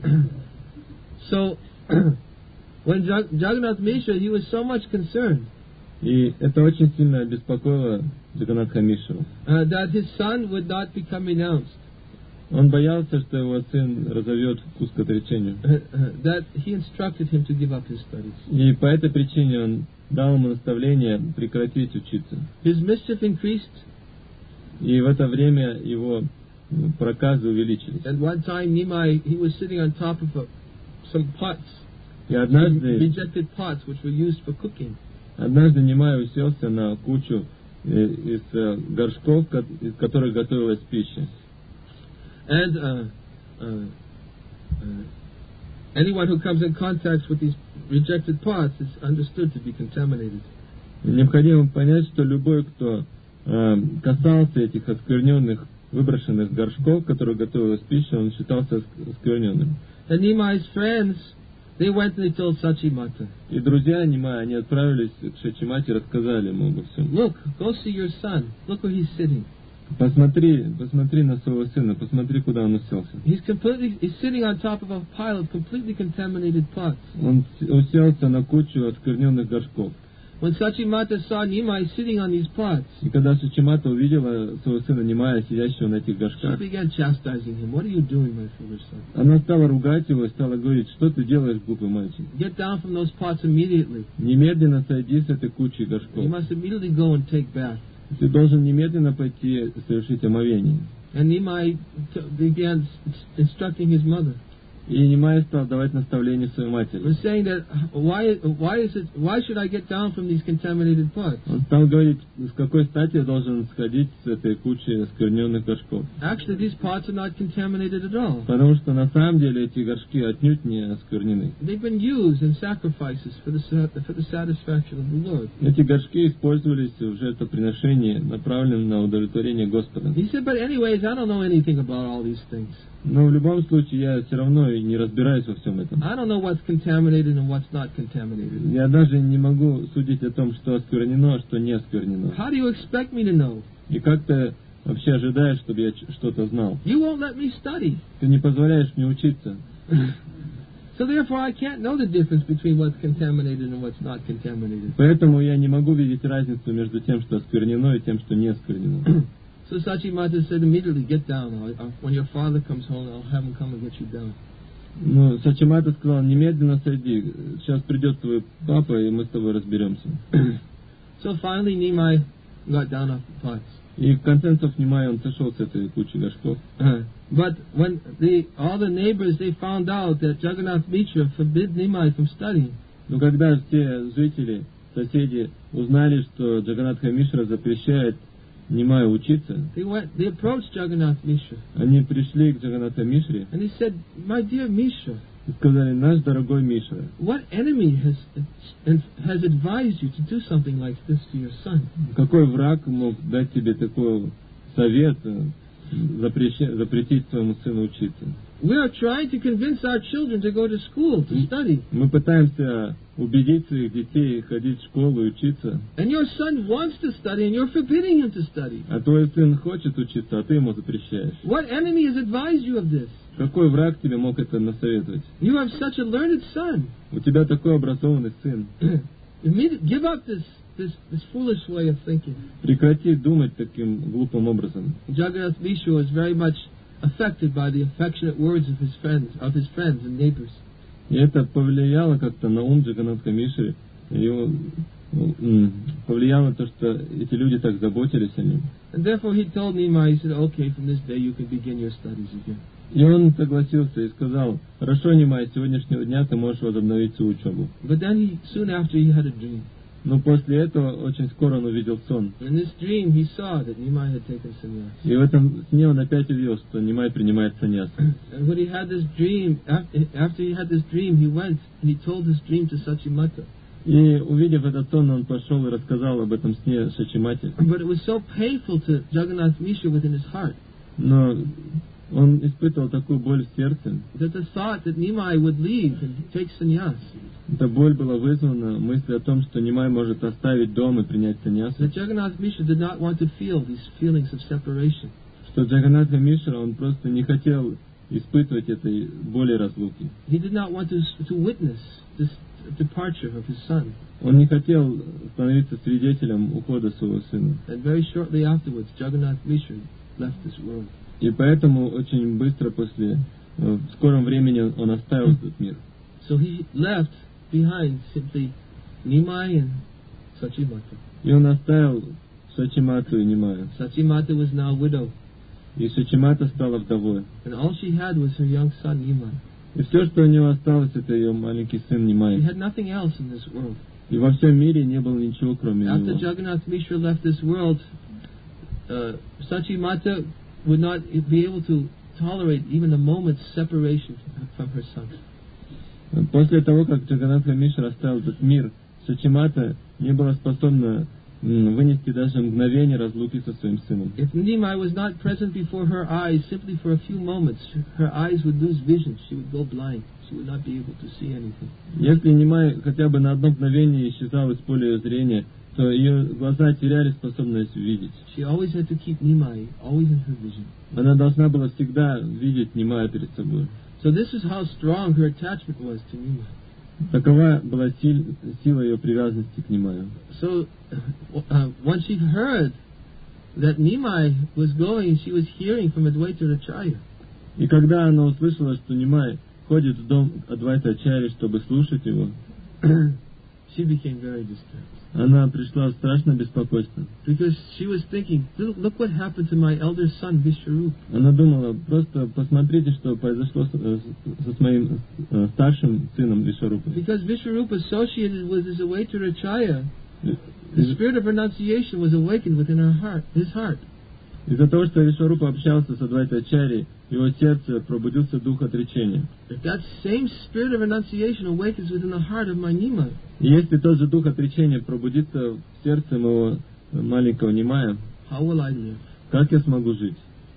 So, when Jag- Jagannath Mishra, he was so much concerned И это очень сильно беспокоило Джаганатха Мишру. uh, that his son would not become renounced. Он боялся, что его сын разовьет вкус к отречению. Uh, uh, that he instructed him to give up his studies. И по этой причине он дал ему наставление прекратить учиться. His mischief increased. И в это время его проказы увеличились. At one time, Nimai, he was sitting on top of a, some pots, И однажды, rejected pots, which were used for cooking. однажды Нимай уселся на кучу э, из э, горшков, ко- из которых готовилась пища. And uh, uh, uh, anyone who comes in contact with these rejected pots is understood to be contaminated. И необходимо понять, что любой, кто э, касался этих оскверненных, выброшенных горшков, в которых готовилась пища, он считался оск- оскверненным. And Nimai's friends, they went and they told Sachimata, И друзья Нимая, они отправились к Шачимате и рассказали ему обо всем. look, go see your son. Look where he's sitting. Посмотри, посмотри на своего сына, посмотри, куда он уселся. He's completely, he's sitting on top of a pile of completely contaminated pots. Он с- уселся на кучу оскверненных горшков. When Sachimata saw Nimai sitting on these pots, И когда Шачимата увидела своего сына Нимая, сидящего на этих she горшках, began chastising him. What are you doing, my foolish son? она стала ругать его и стала говорить, что ты делаешь, глупый мальчик? Get down from those pots immediately. Немедленно сойди с этой кучи You горшков. must immediately go and take bath. Ты должен немедленно пойти совершить омовение. And Nimai t- began s- instructing his mother. И Нимай стал давать наставления своей He матери. was saying that why why is it why should I get down from these contaminated pots? Он стал говорить, с какой стати я должен сходить с этой кучи оскверненных горшков. Actually, these pots are not contaminated at all. Потому что на самом деле эти горшки отнюдь не осквернены. They've been used in sacrifices for the sa- for the satisfaction of the Lord. Эти горшки использовались в жертвоприношении, направленном на удовлетворение Господа. He said, but anyways, I don't know anything about all these things. Но в любом случае я все равно и не разбираюсь во всем этом. I don't know what's contaminated and what's not contaminated. Я даже не могу судить о том, что осквернено, а что не осквернено. How do you expect me to know? И как ты вообще ожидаешь, чтобы я ч- что-то знал? You won't let me study. Ты не позволяешь мне учиться. So therefore, I can't know the difference between what's contaminated and what's not contaminated. Поэтому я не могу видеть разницу между тем, что осквернено, и тем, что не осквернено. So Sachimata said, immediately get down. I'll, I'll, when your father comes home, I'll have him come and get you down. Ну, Сачимата сказал, немедленно сойди. Сейчас придет твой папа, и мы с тобой разберемся. So finally, Nimai got down off the pots. И в конце концов, Нимай, он сошел с этой кучи горшков. Uh, but when the, all the neighbors, they found out that Jagannath Mishra forbid Nimai from studying, Но когда все жители, соседи узнали, что Джаганатха Мишра запрещает Нимаю учиться, they went, they approached Jagannath Mishra, они пришли к Джаганатха Мишре and they said, my dear Mishra, и сказали, наш дорогой Мишра, what enemy has has advised you to do something like this to your son? какой враг мог дать тебе такой совет, э, запреща- запретить своему сыну учиться? We are trying to convince our children to go to school to study, Мы пытаемся убедить своих детей ходить в школу и учиться, and your son wants to study, and you're forbidding him to study. а твой сын хочет учиться, а ты ему запрещаешь. What enemy has advised you of this? Какой враг тебе мог это насоветовать? You have such a learned son. У тебя такой образованный сын. Immediate- Give up this, this, this foolish way of thinking. Прекрати думать таким глупым образом. Jagannath Mishra was very much affected by the affectionate words of his friends, of his friends and neighbors. И это повлияло как-то на ум Джаганатха Мишры. И он, м, повлияло на то, что эти люди так заботились о нем. And therefore he told Nimai, he said, okay, from this day you can begin your studies again. И он согласился и сказал, хорошо, Нимай, с сегодняшнего дня ты можешь возобновить свою учебу. But then he, soon after he had a dream. Но после этого очень скоро он увидел сон. In this dream he saw that Nimai had taken sannyas. И в этом сне он опять увидел, что Нимай принимает саньясу. And when he had this dream, after, after he had this dream, he went and he told his dream to Sachimata. И увидев этот сон, он пошел и рассказал об этом сне Шачимате. But it was so painful to Jagannath Mishra within his heart. Но он испытывал такую боль в сердце. That the thought that Nimai would leave and take sannyas. Эта боль была вызвана мыслью о том, что Нимай может оставить дом и принять саньясу. That Jagannath Mishra did not want to feel these feelings of separation. Что Джаганнатха Мишра, он просто не хотел испытывать этой боли разлуки. He did not want to, to witness this departure of his son. Он не хотел становиться свидетелем ухода своего сына. And very shortly afterwards, Jagannath Mishra left this world. И поэтому очень быстро после, в скором времени он оставил этот мир. So he left behind simply Nimai and Sachimata. И он оставил Шачимату и Нимаю. Sachimata was now a widow. И Шачимата стала вдовой. And all she had was her young son Nimai. И все, что у него осталось, это ее маленький сын She Нимай. had nothing else in this world. И во всем мире не было ничего, кроме After него. Jagannath Mishra left this world, uh, Sachimata would not be able to tolerate even a moment's separation from her son. После того, как Джаганнатха Мишра оставил этот мир, Шачимата не была способна м, вынести даже мгновение разлуки со своим сыном. If Nimai was not present before her eyes simply for a few moments, her eyes would lose vision. She would go blind. She would not be able to see anything. Если Нимай хотя бы на одно мгновение исчезал из поля ее зрения, то ее глаза теряли способность видеть. She always had to keep Nimai always in her vision. Она должна была всегда видеть Нимая перед собой. So this is how strong her attachment was to Nimai. Такова была силь- сила ее привязанности к Нимаю. So uh, once she heard that Nimai was going, she was hearing from Advaita Rachaya. И когда она услышала, что Нимай ходит в дом Адвайта Ачарьи, чтобы слушать его, She became very disturbed. она пришла в страшное беспокойство. Because she was thinking, look, look what happened to my elder son Vishwarup. Она думала, просто посмотрите, что произошло с, с- с моим э, старшим сыном Вишварупой. Because Vishwarup associated with his Advaita Rachaya, the spirit of renunciation was awakened within her heart, his heart. Из-за того, что Вишварупа общался с Адвайта Ачарьей, в его сердце пробудился дух отречения. If that same spirit of renunciation awakens within the heart of my Nimai, И если тот же дух отречения пробудится в сердце моего маленького Нимая, how will I live? как я смогу жить?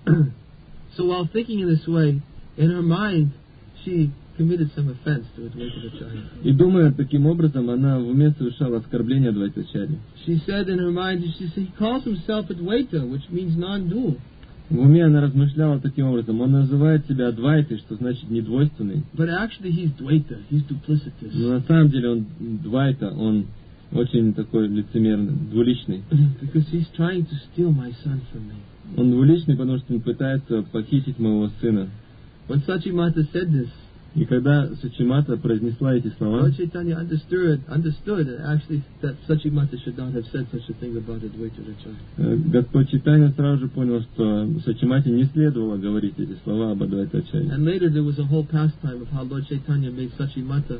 So while thinking in this way, in her mind, she committed some offense to Advaita Rachaya. И думая таким образом, она в уме совершала оскорбление Адвайта Ачарьи. She said in her mind, she said, he calls himself Advaita, which means non-dual. В уме она размышляла таким образом. Он называет себя Адвайтой, что значит недвойственный. But actually he's Dvaita, he's duplicitous. Но на самом деле он Двайта, он очень такой лицемерный, двуличный. Because he's trying to steal my son from me. Он двуличный, потому что он пытается похитить моего сына. When Sachimata said this, И когда Сачимата произнесла эти слова, Lord Chaitanya understood, understood that actually that Sachimata should not have said such a thing about Advaita Rachaya. э, Господь Чайтанья сразу же понял, что Сачимате не следовало говорить эти слова об Адвайта Ачарьи. And later there was a whole pastime of how Lord Chaitanya made Sachimata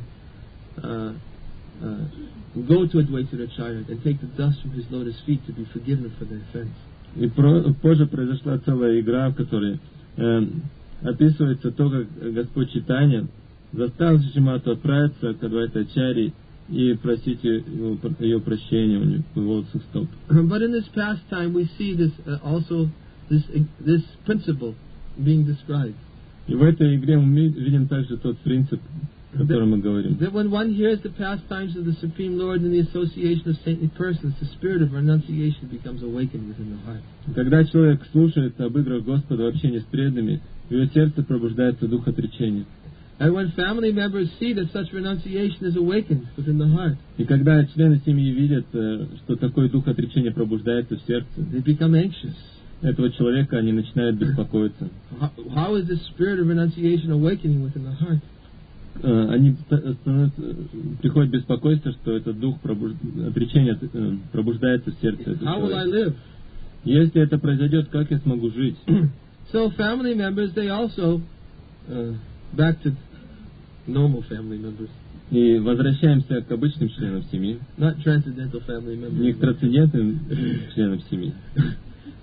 uh, uh, go to Advaita Rachaya and take the dust from his lotus feet to be forgiven for the offense. И про- позже произошла целая игра, в которой э, описывается то, как Господь Чайтанья заставил Сачимату отправиться к Адвайта Ачарьи и просить его, ее прощения у него у лотосных стоп. But in this pastime we see this uh, also this this principle being described. И в этой игре мы ми- видим также тот принцип, о котором мы говорим. That when one hears the pastimes of the Supreme Lord in the association of saintly persons, the spirit of renunciation becomes awakened within the heart. Когда человек слушает об играх Господа в общении с преданными, в его сердце пробуждается дух отречения. And when family members see that such renunciation is awakened within the heart, И когда члены семьи видят, э, что такой дух отречения пробуждается в сердце they become anxious. этого человека, они начинают беспокоиться. How, how is this spirit of renunciation awakening within the heart? Э, Они ста- становятся, приходит беспокойство, что этот дух пробуж- отречения э, пробуждается в сердце этого How will I человека. live? Если это произойдет, как я смогу жить? So family members, they also, uh, back to normal family members, И возвращаемся к обычным членам семьи, not transcendental family не к members. трансцендентным членам семьи.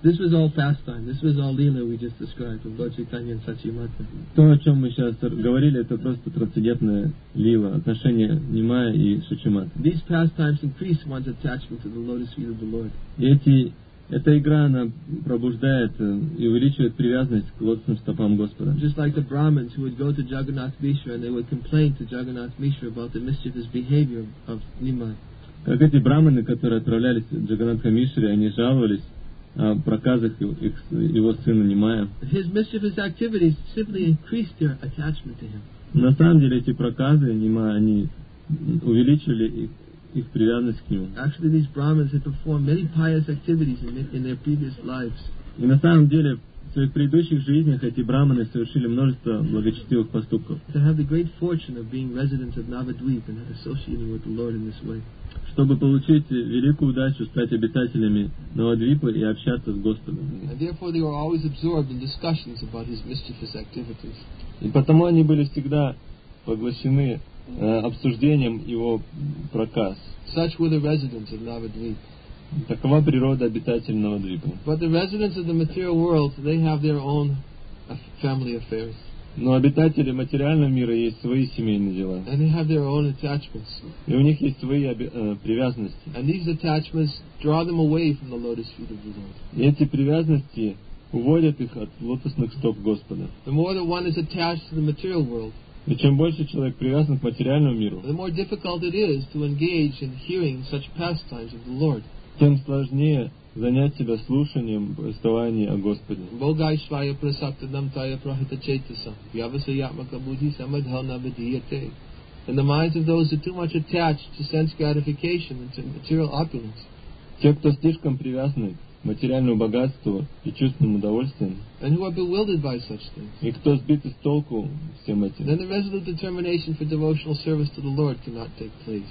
This was all pastime. This was all Leela we just described from Lord Chaitanya and Sachimata. То, о чем мы сейчас говорили, это просто трансцендентная лила, отношение Нимая и Шачимата. These pastimes increase one's attachment to the lotus feet of the Lord. И эти, эта игра, она пробуждает и увеличивает привязанность к лотосным стопам Господа. Just like the Brahmins who would go to Jagannath Mishra and they would complain to Jagannath Mishra about the mischievous behavior of Nimai. Как эти браманы, которые отправлялись в Джаганатха Мишре, они жаловались о проказах их, его сына Нимая. His mischievous activities simply increased their attachment to him. На самом деле эти проказы Нимая, они увеличили их, их привязанность к нему. Actually, these Brahmins had performed many pious activities in, in their previous lives. И на самом деле в своих предыдущих жизнях эти браманы совершили множество благочестивых поступков. To have the great fortune of being residents of Navadvip and associating with the Lord in this way. Чтобы получить великую удачу, стать обитателями Навадвипы и общаться с Господом. And therefore they were always absorbed in discussions about his mischievous activities. И потому они были всегда поглощены э, обсуждением его проказ. Such were the residents of Navadvip. Такова природа обитателей Навадвипы. But the residents of the material world, they have their own family affairs. Но обитатели материального мира есть свои семейные дела. And they have their own attachments. И у них есть свои э, привязанности. And these attachments draw them away from the lotus feet of the Lord. И эти привязанности уводят их от лотосных стоп Господа. The more that one is attached to the material world, и чем больше человек привязан к материальному миру, the more difficult it is to engage in hearing such pastimes of the Lord. Тем сложнее занять себя слушанием повествований о Господе. Bogaishvaya prasaktanam taya prahita chetasam vyavasayatmaka buddhi samadhana vidhiyate. In the minds of those who are too much attached to sense gratification and to material opulence. Те, кто слишком привязаны к материальному богатству и чувственным удовольствиям, and who are bewildered by such things, и кто сбит с толку всем этим, then the resolute determination for devotional service to the Lord cannot take place.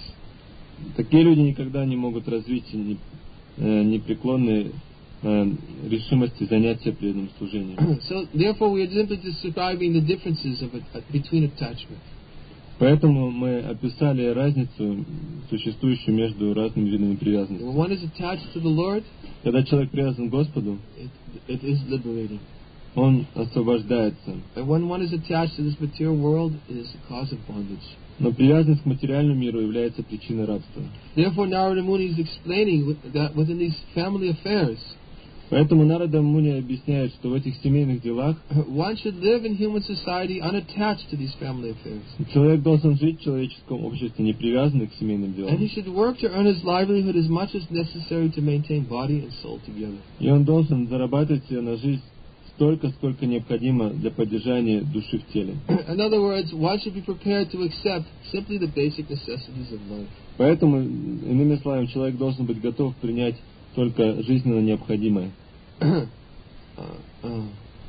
Такие люди никогда не могут развить непреклонной решимости занятия преданным служением. So therefore we are simply describing the differences of it, between attachment. Поэтому мы описали разницу, существующую между разными видами привязанности. When one is attached to the Lord, когда человек привязан к Господу, it, it is liberating. Он освобождается. And when one is attached to this material world, it is the cause of bondage. Но привязанность к материальному миру является причиной рабства. Therefore, Narada Muni is explaining that within these family affairs, поэтому Нарада Муни объясняет, что в этих семейных делах one should live in human society unattached to these family affairs. Человек должен жить в человеческом обществе, не привязанный к семейным делам. And he should work to earn his livelihood as much as necessary to maintain body and soul together. И он должен зарабатывать себе на жизнь столько, сколько необходимо для поддержания души в теле. In other words, one should be prepared to accept simply the basic necessities of life. Поэтому, иными словами, человек должен быть готов принять только жизненно необходимое. uh, uh,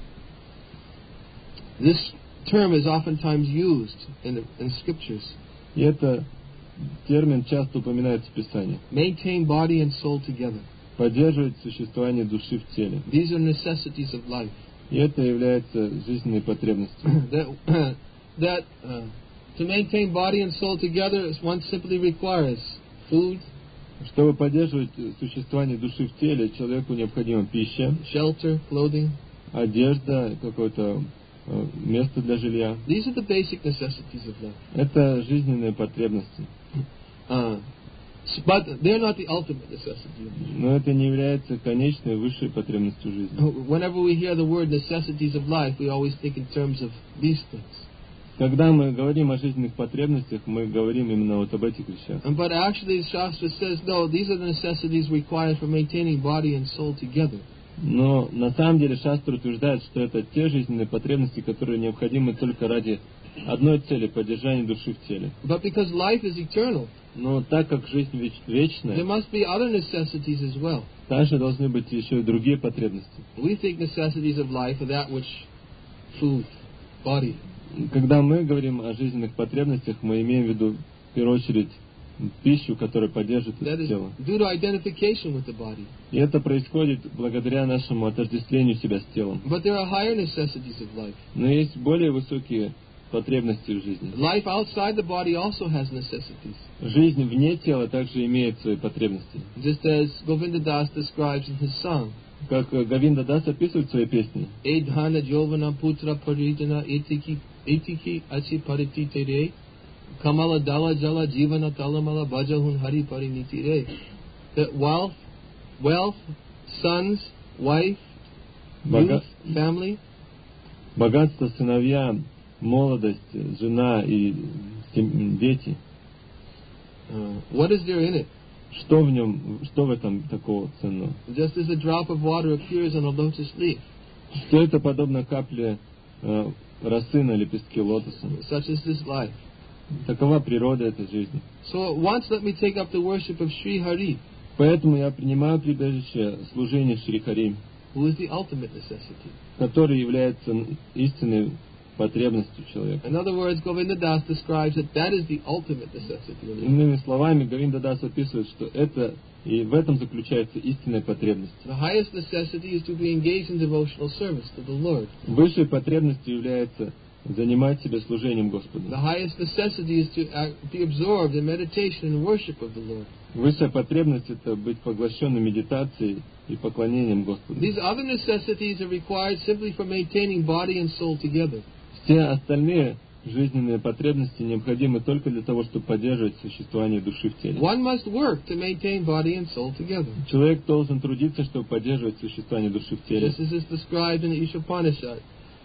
this term is oftentimes used in the in scriptures. И это термин часто упоминается в Писании. Maintain body and soul together. Поддерживать существование души в теле. These are necessities of life. И это является жизненной потребностью. that that uh, to maintain body and soul together, one simply requires food. Чтобы поддерживать существование души в теле, человеку необходима пища, shelter, clothing, одежда, какое-то э, место для жилья. These are the basic necessities of life. Это жизненные потребности. Uh, But they're not the ultimate necessity. Но это не является конечной высшей потребностью жизни. Whenever we hear the word necessities of life, we always think in terms of these things. Когда мы говорим о жизненных потребностях, мы говорим именно вот об этих вещах. But actually, the Shastra says, no, these are the necessities required for maintaining body and soul together. Но на самом деле Шастра утверждает, что это те жизненные потребности, которые необходимы только ради одной цели — поддержания души в теле. But because life is eternal, но так как жизнь вечная, there must be other necessities as well. также должны быть еще и другие потребности. We think necessities of life are that which food, body. Когда мы говорим о жизненных потребностях, мы имеем в виду в первую очередь пищу, которая поддержит это тело. Due to identification with the body. И это происходит благодаря нашему отождествлению себя с телом. But there are higher necessities of life. Но есть более высокие потребности в жизни. Life outside the body also has necessities. Жизнь вне тела также имеет свои потребности. Just as Govinda Das describes in his song. как Говинда Дас описывает в своей песне. Edhana Jovana Putra Paridana Etiki Etiki Achi Paritite Re Kamala Dala Jala Jivana Talamala Bajahun Hari Pariniti Re. That wealth, wealth, sons, wife, Бога... youth, family. Богатство, сыновья, молодость, жена и дети. Uh, what is there in it? Что в нем, что в этом такого ценного? Just as a drop of water appears on a lotus leaf. Что это подобно капле э, росы на лепестке лотоса? Such is this life. Такова природа этой жизни. So once let me take up the worship of Sri Hari. Поэтому я принимаю прибежище служения Шри Хари, Who is the ultimate necessity? который является истинной потребностью человека. In other words, Govinda Das describes that that is the ultimate necessity. Иными словами, Говинда Дас описывает, что это и в этом заключается истинная потребность. The highest necessity is to be engaged in devotional service to the Lord. Высшей потребностью является занимать себя служением Господу. The highest necessity is to be absorbed in meditation and worship of the Lord. Высшая потребность — это быть поглощенным медитацией и поклонением Господу. These other necessities are required simply for maintaining body and soul together. Все остальные жизненные потребности необходимы только для того, чтобы поддерживать существование души в теле. One must work to maintain body and soul together. Человек должен трудиться, чтобы поддерживать существование души в теле. Just as is described in the Ishopanishad.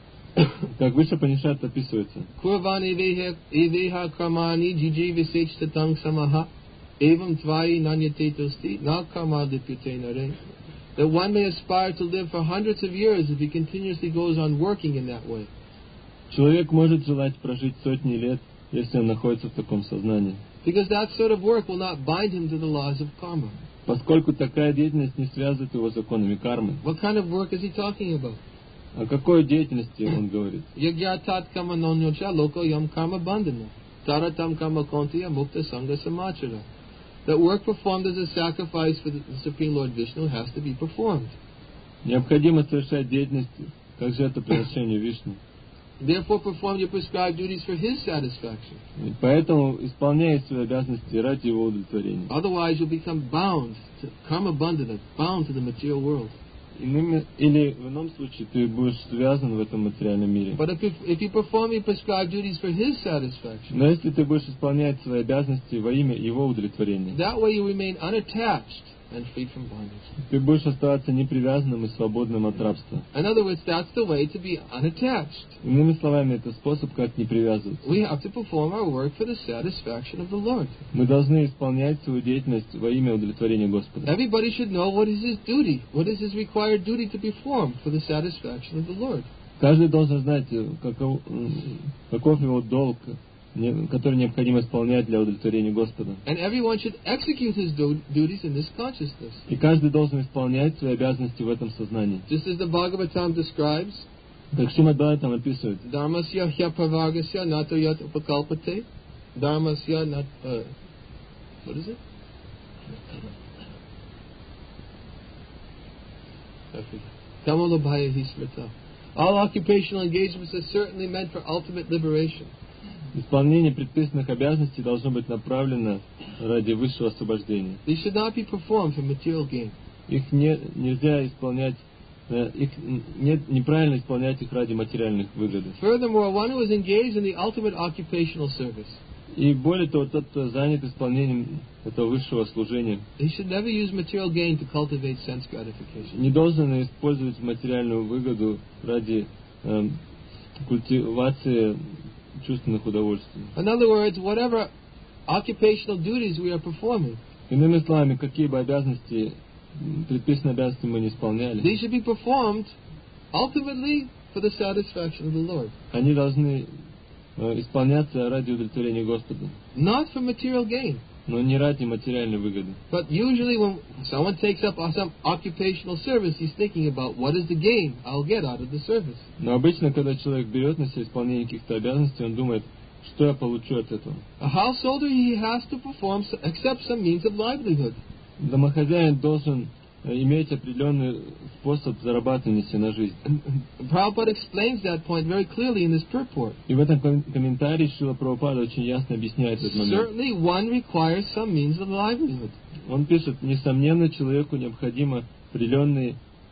Как выше Упанишад описывается. Kurvan eveha karmani jiji visechtatang samaha evam tvai nanyatetosti na karma dipyatena re. That one may aspire to live for hundreds of years if he continuously goes on working in that way. Человек может желать прожить сотни лет, если он находится в таком сознании. Because that sort of work will not bind him to the laws of karma. Поскольку такая деятельность не связывает его с законами кармы. What kind of work is he talking about? О какой деятельности он говорит? Yagyatat kama nonyocha loko yam karma bandhana. Taratam kama kontiya mukta sangha samachara. That work performed as a sacrifice for the Supreme Lord Vishnu has to be performed. Необходимо совершать деятельность как жертвоприношение Вишну. Therefore perform your prescribed duties for his satisfaction. И поэтому исполняй свои обязанности ради его удовлетворения. Otherwise you'll become bound to karma bandhana, bound to the material world. Иными, или в ином случае ты будешь связан в этом материальном мире. But if you, if you perform your prescribed duties for his satisfaction, Но если ты будешь исполнять свои обязанности во имя его удовлетворения, that way you remain unattached and free from bondage. ты будешь оставаться непривязанным и свободным от рабства. In other words, that's the way to be unattached. Иными словами, это способ, как не привязываться. We have to perform our work for the satisfaction of the Lord. Мы должны исполнять свою деятельность во имя удовлетворения Господа. Everybody should know what is his duty, what is his required duty to perform for the satisfaction of the Lord. Каждый должен знать, каков, каков его долг, который необходимо исполнять для удовлетворения Господа. And everyone should execute his do- duties in this consciousness. И каждый должен исполнять свои обязанности в этом сознании. Just as the Bhagavatam describes, Как Шримад Бхагаватам описывает, Dharmasya hyapravagasya nato yat upakalpate, Dharmasya nat... Uh, what is it? I forget. Kamalabhaya hismrita. All occupational engagements are certainly meant for ultimate liberation. исполнение предписанных обязанностей должно быть направлено ради высшего освобождения. They should not be performed for material gain. Их не, нельзя исполнять, их нет, неправильно исполнять их ради материальных выгод. Furthermore, one who is engaged in the ultimate occupational service, И более того, тот, кто занят исполнением этого высшего служения, he should never use material gain to cultivate sense gratification. не должен использовать материальную выгоду ради э, культивации чувственных удовольствий. In other words, whatever occupational duties we are performing, Иными словами, какие бы обязанности, предписанные обязанности мы не исполняли, they should be performed ultimately for the satisfaction of the Lord, они должны э, исполняться ради удовлетворения Господа, not for material gain. но не ради материальной выгоды. But usually when someone takes up some occupational service, he's thinking about what is the gain I'll get out of the service. Но обычно, когда человек берет на себя исполнение каких-то обязанностей, он думает, что я получу от этого. A householder, he has to perform, accept some means of livelihood. Домохозяин должен иметь определенный способ зарабатывания себе на жизнь. Prabhupada explains that point very clearly in his purport. И в этом комментарии Шрила Прабхупада очень ясно объясняет этот момент. Certainly one requires some means of livelihood. Он пишет, несомненно, человеку необходимо определенный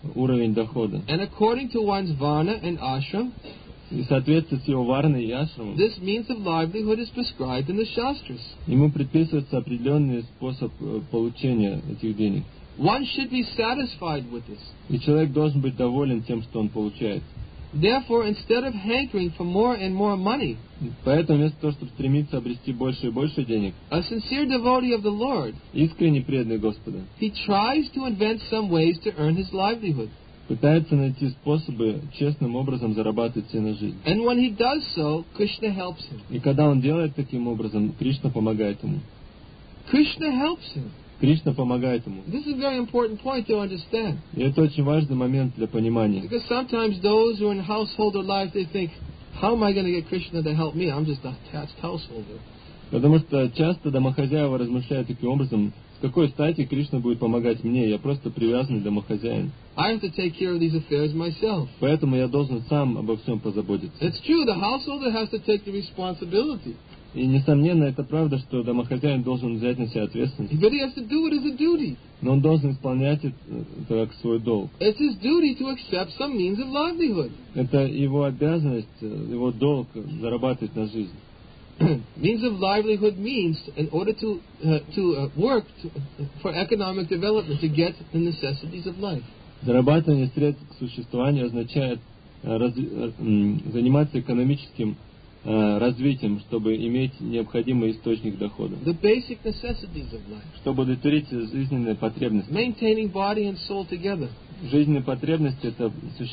уровень дохода. And according to one's varna and ashram, И в соответствии с его варной и ашрамом, this means of livelihood is prescribed in the Shastras. ему предписывается определенный способ э, получения этих денег. One should be satisfied with this. И человек должен быть доволен тем, что он получает. Therefore, instead of hankering for more and more money, Поэтому вместо того, чтобы стремиться обрести больше и больше денег, a sincere devotee of the Lord, искренне преданный Господу, he tries to invent some ways to earn his livelihood. пытается найти способы честным образом зарабатывать себе на жизнь. And when he does so, Krishna helps him. И когда он делает таким образом, Кришна помогает ему. Krishna helps him. Кришна помогает ему. This is a very important point to understand. И это очень важный момент для понимания. Because sometimes those who are in householder life, they think, how am I going to get Krishna to help me? I'm just a attached householder. Потому что часто домохозяева размышляют таким образом, с какой стати Кришна будет помогать мне, я просто привязанный домохозяин. I have to take care of these affairs myself. Поэтому я должен сам обо всем позаботиться. It's true, the householder has to take the responsibility. И, несомненно, это правда, что домохозяин должен взять на себя ответственность. But he has to do it as a duty. Но он должен исполнять это как свой долг. It's his duty to accept some means of livelihood. Это его обязанность, его долг зарабатывать на жизнь. Means of livelihood means in order to uh, to uh, work to, for economic development to get the necessities of life. Зарабатывание средств к существованию означает раз, заниматься экономическим развитием, чтобы иметь необходимый источник дохода. The basic necessities of life. Чтобы удовлетворить жизненные потребности. Maintaining body and soul together. Жизненные потребности — это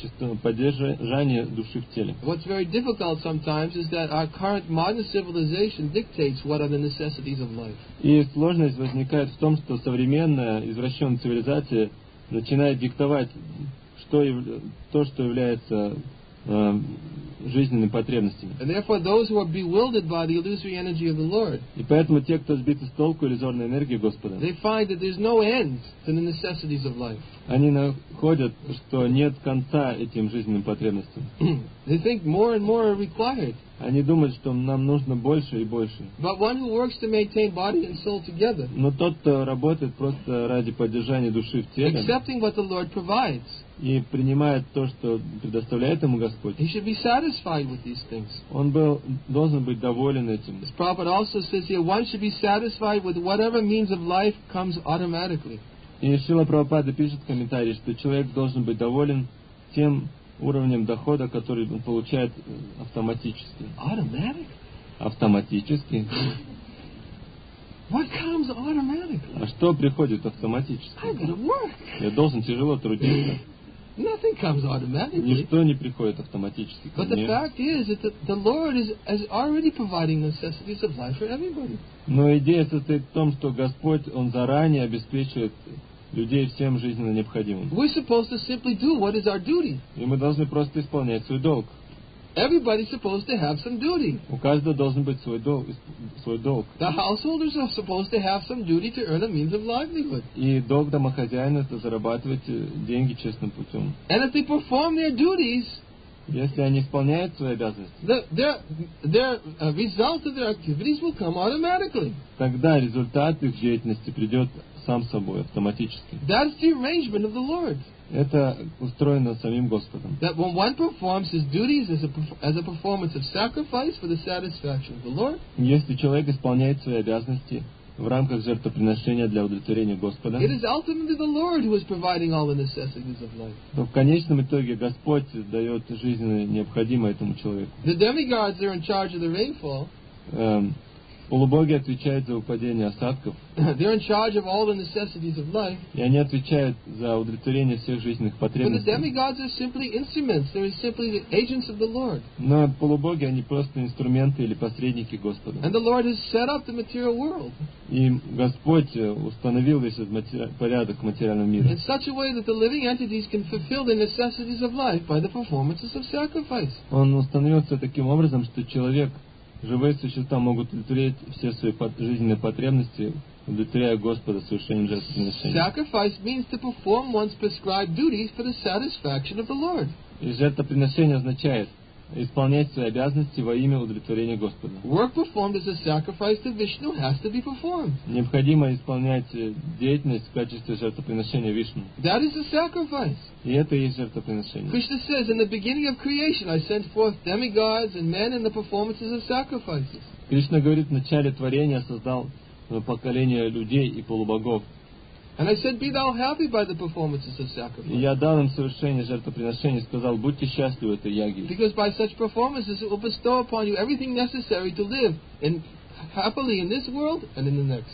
поддержание души в теле. What's very difficult sometimes is that our current modern civilization dictates what are the necessities of life. И сложность возникает в том, что современная извращенная цивилизация начинает диктовать, что то, что является э, жизненными потребностями. And therefore, those who are bewildered by the illusory energy of the Lord, и поэтому те, кто сбиты с толку иллюзорной энергией Господа, they find that there's no end to the necessities of life. они находят, что нет конца этим жизненным потребностям. They think more and more are required. Они думают, что нам нужно больше и больше. But one who works to maintain body and soul together, Но тот, кто работает просто ради поддержания души в теле, accepting what the Lord provides, и принимает то, что предоставляет ему Господь, he should be satisfied with these things. он был, должен быть доволен этим. This prophet also says here, one should be satisfied with whatever means of life comes automatically. И Шрила Прабхупада пишет в комментарии, что человек должен быть доволен тем уровнем дохода, который он получает автоматически. Automatic? Автоматически. What comes automatically? А что приходит автоматически? I've got to work. Я должен тяжело трудиться. Nothing comes automatically. Ничто не приходит автоматически ко But the мне. fact is that the, the Lord is, is already providing necessities of life for everybody. Но идея состоит в том, что Господь, Он заранее обеспечивает людей всем жизненно необходимым. We're supposed to simply do what is our duty. И мы должны просто исполнять свой долг. Everybody's supposed to have some duty. У каждого должен быть свой долг. Свой долг. The householders are supposed to have some duty to earn a means of livelihood. И долг домохозяина — это зарабатывать деньги честным путем. And if they perform their duties, Если они исполняют свои обязанности, the, their, their uh, result of their activities will come automatically. тогда результат их деятельности придет сам собой, автоматически. That's the arrangement of the Lord. Это устроено самим Господом. That when one performs his duties as a, as a performance of sacrifice for the satisfaction of the Lord, Если человек исполняет свои обязанности в рамках жертвоприношения для удовлетворения Господа, it is ultimately the Lord who is providing all the necessities of life. то в конечном итоге Господь дает жизненно необходимое этому человеку. The demigods are in charge of the rainfall. Эм, полубоги отвечают за выпадение осадков, They're in charge of all the necessities of life. и они отвечают за удовлетворение всех жизненных But the потребностей. demigods are simply instruments. They're simply the agents of the Lord. Но полубоги, они просто инструменты или посредники Господа. And the Lord has set up the material world И Господь установил весь этот матери... порядок в материальном мире in such a way that the living entities can fulfill the necessities of life by the performances of sacrifice. Он установил все таким образом, что человек, живые существа, могут удовлетворять все свои жизненные потребности, удовлетворяя Господа совершением жертвоприношения. Sacrifice means to perform one's prescribed duties for the satisfaction of the Lord. И жертвоприношение означает исполнять свои обязанности во имя удовлетворения Господа. Work performed as a sacrifice to Vishnu has to be performed. Необходимо исполнять деятельность в качестве жертвоприношения Вишну. That is a sacrifice. И это и есть жертвоприношение. Krishna says, in the beginning of creation, I sent forth demigods and men in the performances of sacrifices. Кришна говорит, в начале творения создал поколение людей и полубогов. And I said, be thou happy by the performances of И sacrifice. я дал им совершение жертвоприношений и сказал, будьте счастливы этой яги. Because by such performances it will bestow upon you everything necessary to live in, happily in this world and in the next.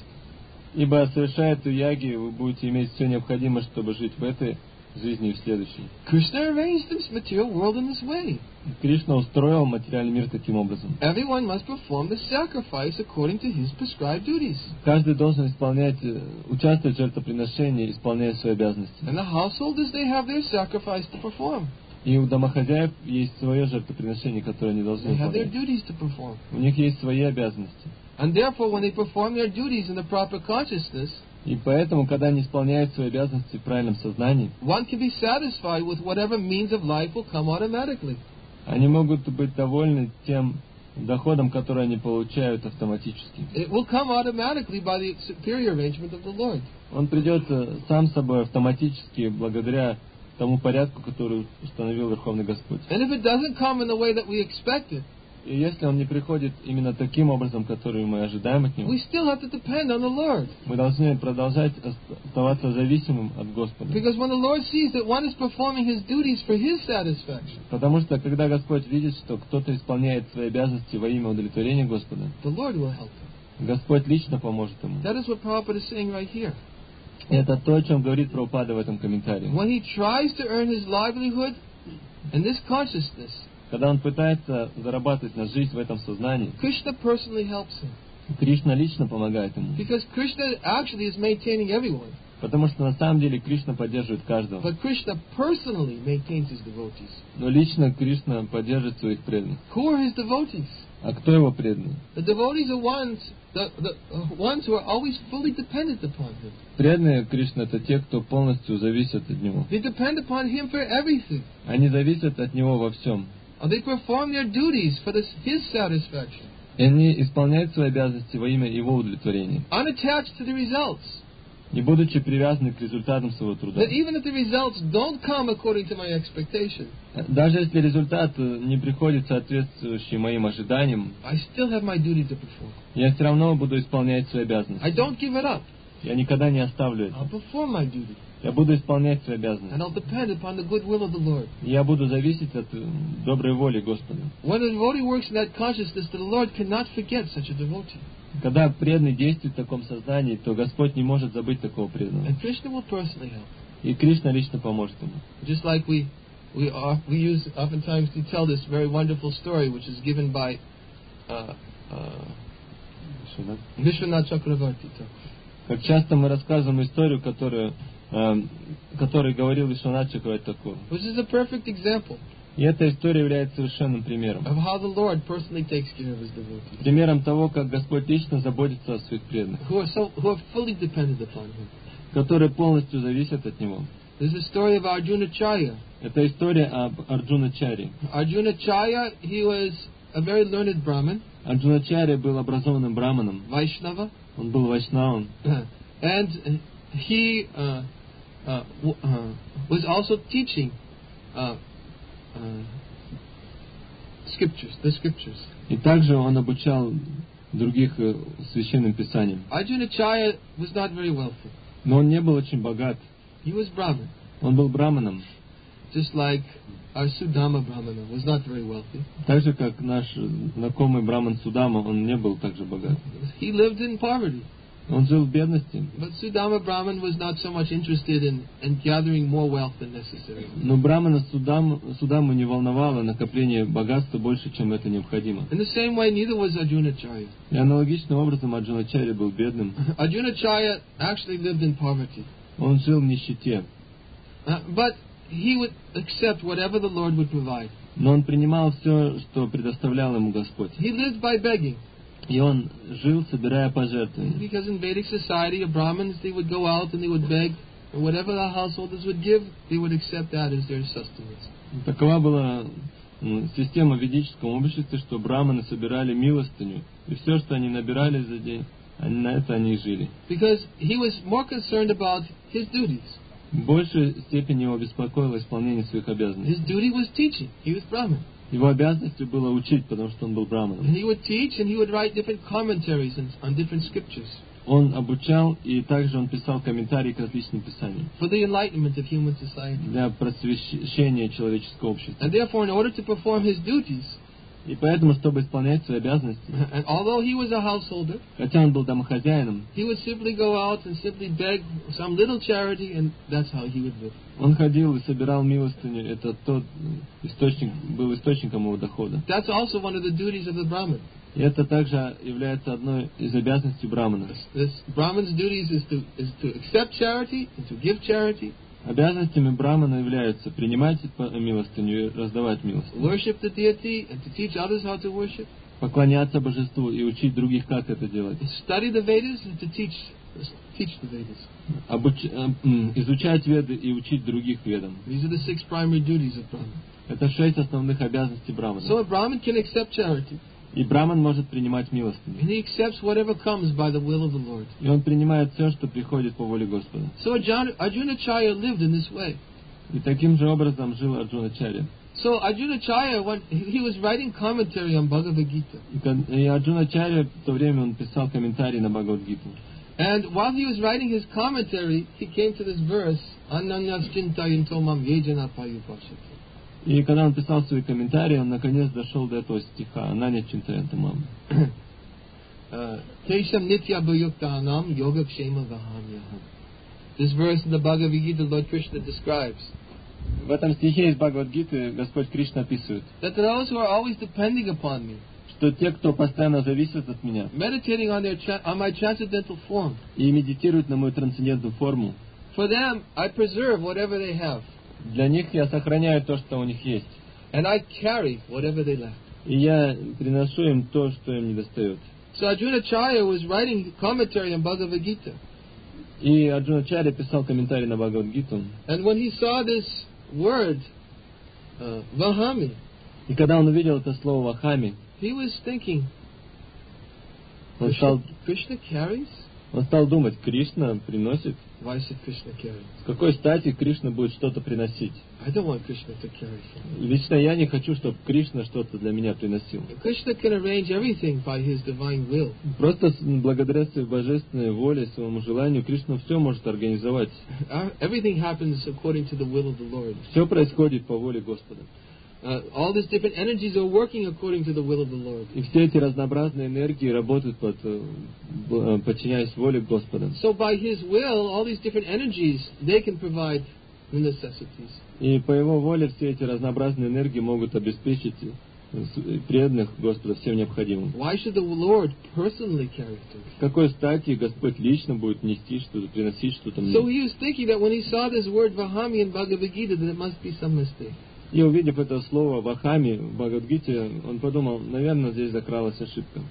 Ибо совершая эту яги, вы будете иметь все необходимое, чтобы жить в этой жизни и в следующей. Krishna arranged this material world in this way. Кришна устроил материальный мир таким образом. Everyone must perform the sacrifice according to his prescribed duties. Каждый должен исполнять, участвовать в жертвоприношении, исполняя свои обязанности. And the householders, they have their sacrifice to perform. И у домохозяев есть свое жертвоприношение, которое они должны They have their выполнять. duties to perform. У них есть свои обязанности. And therefore, when they perform their duties in the proper consciousness, И поэтому, когда они исполняют свои обязанности в правильном сознании, one can be satisfied with whatever means of life will come automatically. они могут быть довольны тем доходом, который они получают автоматически. It will come automatically by the superior arrangement of the Lord. Он придет сам собой автоматически благодаря тому порядку, который установил Верховный Господь. And if it doesn't come in the way that we expect it, И если он не приходит именно таким образом, который мы ожидаем от него, we still have to depend on the Lord. мы должны продолжать оставаться зависимым от Господа. Because when the Lord sees that one is performing his duties for his satisfaction, Потому что, когда Господь видит, что кто-то исполняет свои обязанности во имя удовлетворения Господа, the Lord will help him. Господь лично поможет ему. That is what Prabhupada is saying right here. Это то, о чем говорит Прабхупада в этом комментарии. When he tries to earn his livelihood in this consciousness, Когда он пытается зарабатывать на жизнь в этом сознании, Krishna personally helps him. Кришна лично помогает ему. Because Krishna actually is maintaining everyone. Потому что на самом деле Кришна поддерживает каждого. But Krishna personally maintains his devotees. Но лично Кришна поддерживает своих преданных. Who are his devotees? А кто его преданный? The devotees are ones, the, the uh, ones who are always fully dependent upon him. Преданные Кришны — это те, кто полностью зависят от него. They depend upon him for everything. Они зависят от него во всем. And they perform their duties for this, his satisfaction. И они исполняют свои обязанности во имя его удовлетворения, Unattached to the results. не будучи привязаны к результатам своего труда. That even if the results don't come according to my expectation, Даже если результат не приходит соответствующий моим ожиданиям, I still have my duty to perform. я все равно буду исполнять свои обязанности. I don't give it up. Я никогда не оставлю это. I'll perform my duty. Я буду исполнять свои And обязанности. I'll depend upon the goodwill of the Lord. Я буду зависеть от доброй воли Господа. When a devotee works in that consciousness, the Lord cannot forget such a devotee. Когда преданный действует в таком сознании, то Господь не может забыть такого преданного. And Krishna will personally help. И Кришна лично поможет ему. Just like we we are, we use oftentimes to tell this very wonderful story, which is given by uh, uh, Vishwanath Chakravarti. Как часто мы рассказываем историю, которую, э, которой говорил Вишванат Чакраварти Такур. Which is a perfect example И эта история является совершенным примером. of how the Lord personally takes care of his devotees, Примером того, как Господь лично заботится о своих преданных, who are so who are fully dependent upon him. которые полностью зависят от Него. There's a story of Arjuna Chaya. Это история об Арджуна Чари. Arjuna Chaya, he was a very learned Brahmin, Арджуна Чари был образованным браманом. Vaishnava, Он был вайшнавом. and he uh, uh, w- uh, was also teaching uh, uh, scriptures, the scriptures. И также он обучал других э, священным писаниям. Arjuna Chaya was not very wealthy. Но он не был очень богат. He was Brahmin, Он был браманом. just like our Sudama Brahmana was not very wealthy. Так же, как наш знакомый браман Судама, он не был также богат. He lived in poverty. Он жил в бедности. But Sudama Brahman was not so much interested in, in gathering more wealth than necessary. Но брамана Судам, Судаму не волновало накопление богатства больше, чем это необходимо. In the same way, neither was Arjuna Chaya. И аналогичным образом Арджуначарья был бедным. Arjuna Chaya actually lived in poverty. Он жил в нищете. Uh, but he would accept whatever the Lord would provide. Но он принимал все, что предоставлял ему Господь. He lived by begging. И он жил, собирая пожертвования. Because in Vedic society, of Brahmins, they would go out and they would beg. And whatever the householders would give, they would accept that as their sustenance. Такова была система в ведическом обществе, что браманы собирали милостыню, и все, что они набирали за день, они, на это они и жили. Because he was more concerned about his duties. В большей степени его беспокоило исполнение своих обязанностей. His duty was teaching. He was Brahmin. Его обязанностью было учить, потому что он был браманом. And he would teach and he would write different commentaries on different scriptures. Он обучал, и также он писал комментарии к различным писаниям. For the enlightenment of human society. Для просвещения человеческого общества. And therefore, in order to perform his duties, и поэтому, чтобы исполнять свои обязанности, and although he was a householder, хотя он был домохозяином, he would simply go out and simply beg some little charity, and that's how he would live. Он ходил и собирал милостыню. Это тот источник, был источником его дохода. That's also one of the duties of the Brahmin. И это также является одной из обязанностей брамана. This Brahman's duties is to is to accept charity and to give charity. Обязанностями брамана являются принимать милостыню и раздавать милостыню. Worship the deity and to teach others how to worship. Поклоняться божеству и учить других, как это делать. Study the Vedas and to teach teach the Vedas. Обуч... Изучать веды и учить других ведам. These are the six primary duties of Brahman. Это шесть основных обязанностей брамана. So a Brahmin can accept charity. И браман может принимать милостыню. And he accepts whatever comes by the will of the Lord. И он принимает все, что приходит по воле Господа. So Arjunacharya lived in this way. И таким же образом жил Арджуначарья. So Arjunacharya, when he was writing commentary on Bhagavad Gita. И Арджуначарья в то время он писал комментарий на Бхагавад-гиту. And while he was writing his commentary, he came to this verse, Ananyaschintayanto mam yejana payupashati. И когда он писал свои комментарии, он наконец дошел до этого стиха «Ананя чинтаянта мам». Tesham nitya bhayuktanam yoga kshema vahamyaham. This verse in the Bhagavad Gita, Lord Krishna describes. В этом стихе из Бхагавад-гиты Господь Кришна описывает, that those who are always depending upon me, что те, кто постоянно зависит от меня, meditating on their on my transcendental form, и медитируют на мою трансцендентную форму, for them I preserve whatever they have. Для них я сохраняю то, что у них есть. And I carry whatever they lack. И я приношу им то, что им недостает. So Arjunacharya was writing commentary on Bhagavad Gita. И Арджуначарья писал комментарий на Бхагавад-гиту. And when he saw this word, uh, Vahami, и когда он увидел это слово Вахами, he was thinking, он Krishna, стал, Krishna carries? он стал думать, Кришна приносит? Why should Krishna carry? С какой стати Кришна будет что-то приносить? I don't want Krishna to carry something. Лично я не хочу, чтобы Кришна что-то для меня приносил. Krishna can arrange everything by his divine will. Просто благодаря своей божественной воле, своему желанию, Кришна все может организовать. Everything happens according to the will of the Lord. Все происходит по воле Господа. Uh, all these different energies are working according to the will of the Lord. И все эти разнообразные энергии работают под, подчиняясь воле Господа. So by His will, all these different energies, they can provide the necessities. И по Его воле все эти разнообразные энергии могут обеспечить преданных Господа всем необходимым. Why should the Lord personally carry things? С какой стати Господь лично будет нести что-то, приносить что-то мне? So he was thinking that when he saw this word Vahami in Bhagavad Gita, that it must be some mistake. И увидев это слово Вахами в Бхагавад-гите, он подумал, наверное, здесь закралась ошибка.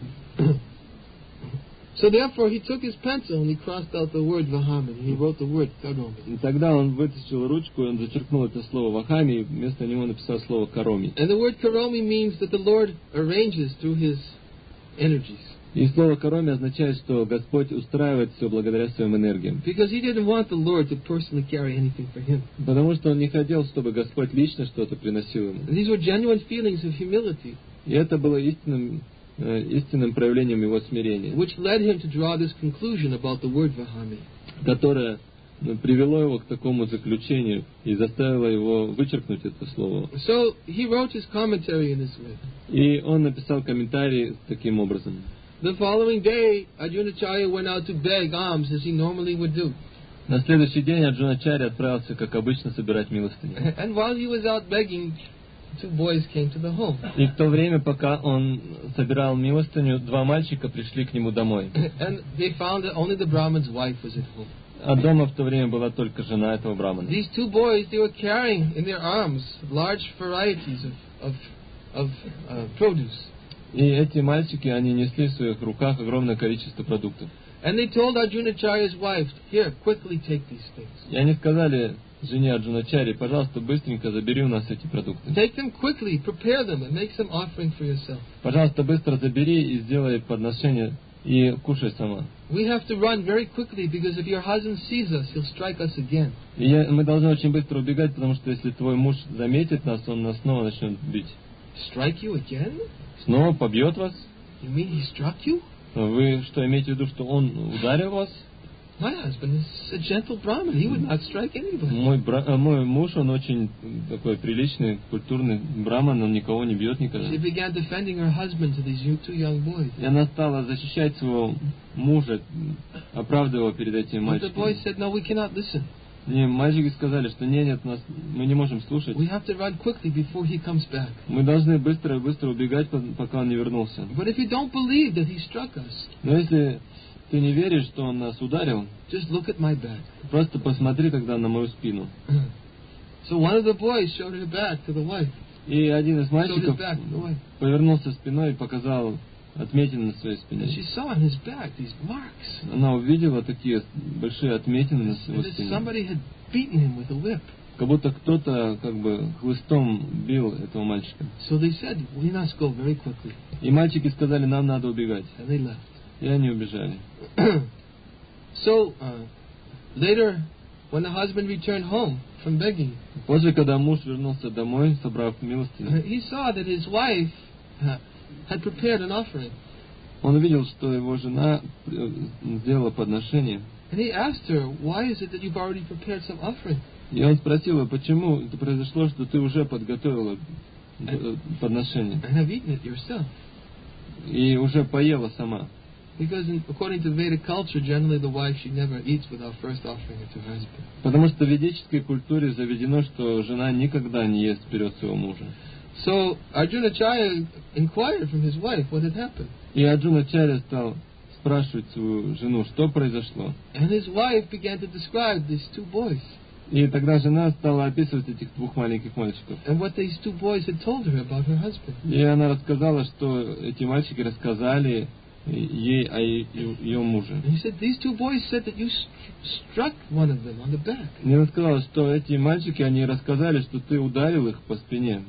So therefore he took his pencil and he crossed out the word Vahami. He wrote the word Karomi. И тогда он вытащил ручку, и он зачеркнул это слово Вахами, и вместо него написал слово Кароми. And the word Karomi means that the Lord arranges through his energies. И слово Кароми означает, что Господь устраивает все благодаря своим энергиям. Because he didn't want the Lord to personally carry anything for him. Потому что он не хотел, чтобы Господь лично что-то приносил ему. And these were genuine feelings of humility. И это было истинным, э, истинным проявлением его смирения, which led him to draw this conclusion about the word Vahami. которое ну, привело его к такому заключению и заставило его вычеркнуть это слово. So he wrote his commentary in this way. И он написал комментарий таким образом. The following day, Arjunacharya went out to beg alms as he normally would do. На следующий день Арджуначарья отправился, как обычно, собирать милостыню. And while he was out begging, two boys came to the home. И в то время, пока он собирал милостыню, два мальчика пришли к нему домой. And they found that only the Brahman's wife was at home. А дома в то время была только жена этого брамана. These two boys, they were carrying in their arms large varieties of of, of uh, produce. И эти мальчики, они несли в своих руках огромное количество продуктов. And they told Arjunacharya's wife, "Here, quickly take these things." И они сказали жене Арджуначари: пожалуйста, быстренько забери у нас эти продукты. Take them quickly, prepare them, and make some offering for yourself. Пожалуйста, быстро забери и сделай подношение и кушай сама. We have to run very quickly because if your husband sees us, he'll strike us again. И я, мы должны очень быстро убегать, потому что если твой муж заметит нас, он нас снова начнет бить. Strike you again? Снова побьет вас? You mean he struck you? Вы что, имеете в виду, что он ударил вас? My husband is a gentle Brahmin. He would not strike anybody. Мой, бра... мой муж, он очень такой приличный, культурный браман, он никого не бьет никогда. She began defending her husband to these two young boys. И она стала защищать своего мужа, оправдывая его перед этими But the boys мальчиками. said, no, we cannot listen. Не, мальчики сказали, что нет, нет, нас, мы не можем слушать. We have to run quickly before he comes back. Мы должны быстро-быстро убегать, пока он не вернулся. But if you don't believe that he struck us, Но если ты не веришь, что он нас ударил, just look at my back. просто посмотри тогда на мою спину. So one of the boys showed her back to the wife. И один из Showed his мальчиков back to the wife. повернулся спиной и показал отметины на своей And спине. she saw on his back these marks. Она увидела такие большие отметины на его And that спине. somebody had beaten him with a whip. Как будто кто-то как бы хлыстом бил этого мальчика. So they said, we must go very quickly. И мальчики сказали, нам надо убегать. And they left. И они убежали. So uh, later, when the husband returned home from begging, Позже, когда муж вернулся домой, собрав милостыню, he saw that his wife uh, had prepared an offering. он увидел, что его жена э, сделала подношение. And he asked her, why is it that you've already prepared some offering? И он спросил ее, почему это произошло, что ты уже подготовила э, подношение And have eaten it yourself. и уже поела сама. Because in, according to Vedic culture, generally the wife, she never eats without first offering it to her husband. Потому что в ведической культуре заведено, что жена никогда не ест вперед своего мужа. So Arjunacharya inquired from his wife what had happened. И Арджуначарья стал спрашивать свою жену, что произошло. And his wife began to describe these two boys И тогда жена стала описывать этих двух маленьких мальчиков. and what these two boys had told her about her husband. И она рассказала, что эти мальчики рассказали ей о е- ее муже. And he said, these two boys said that you st- struck one of them on the back. И она сказала, что эти мальчики, они рассказали, что ты ударил их по спине.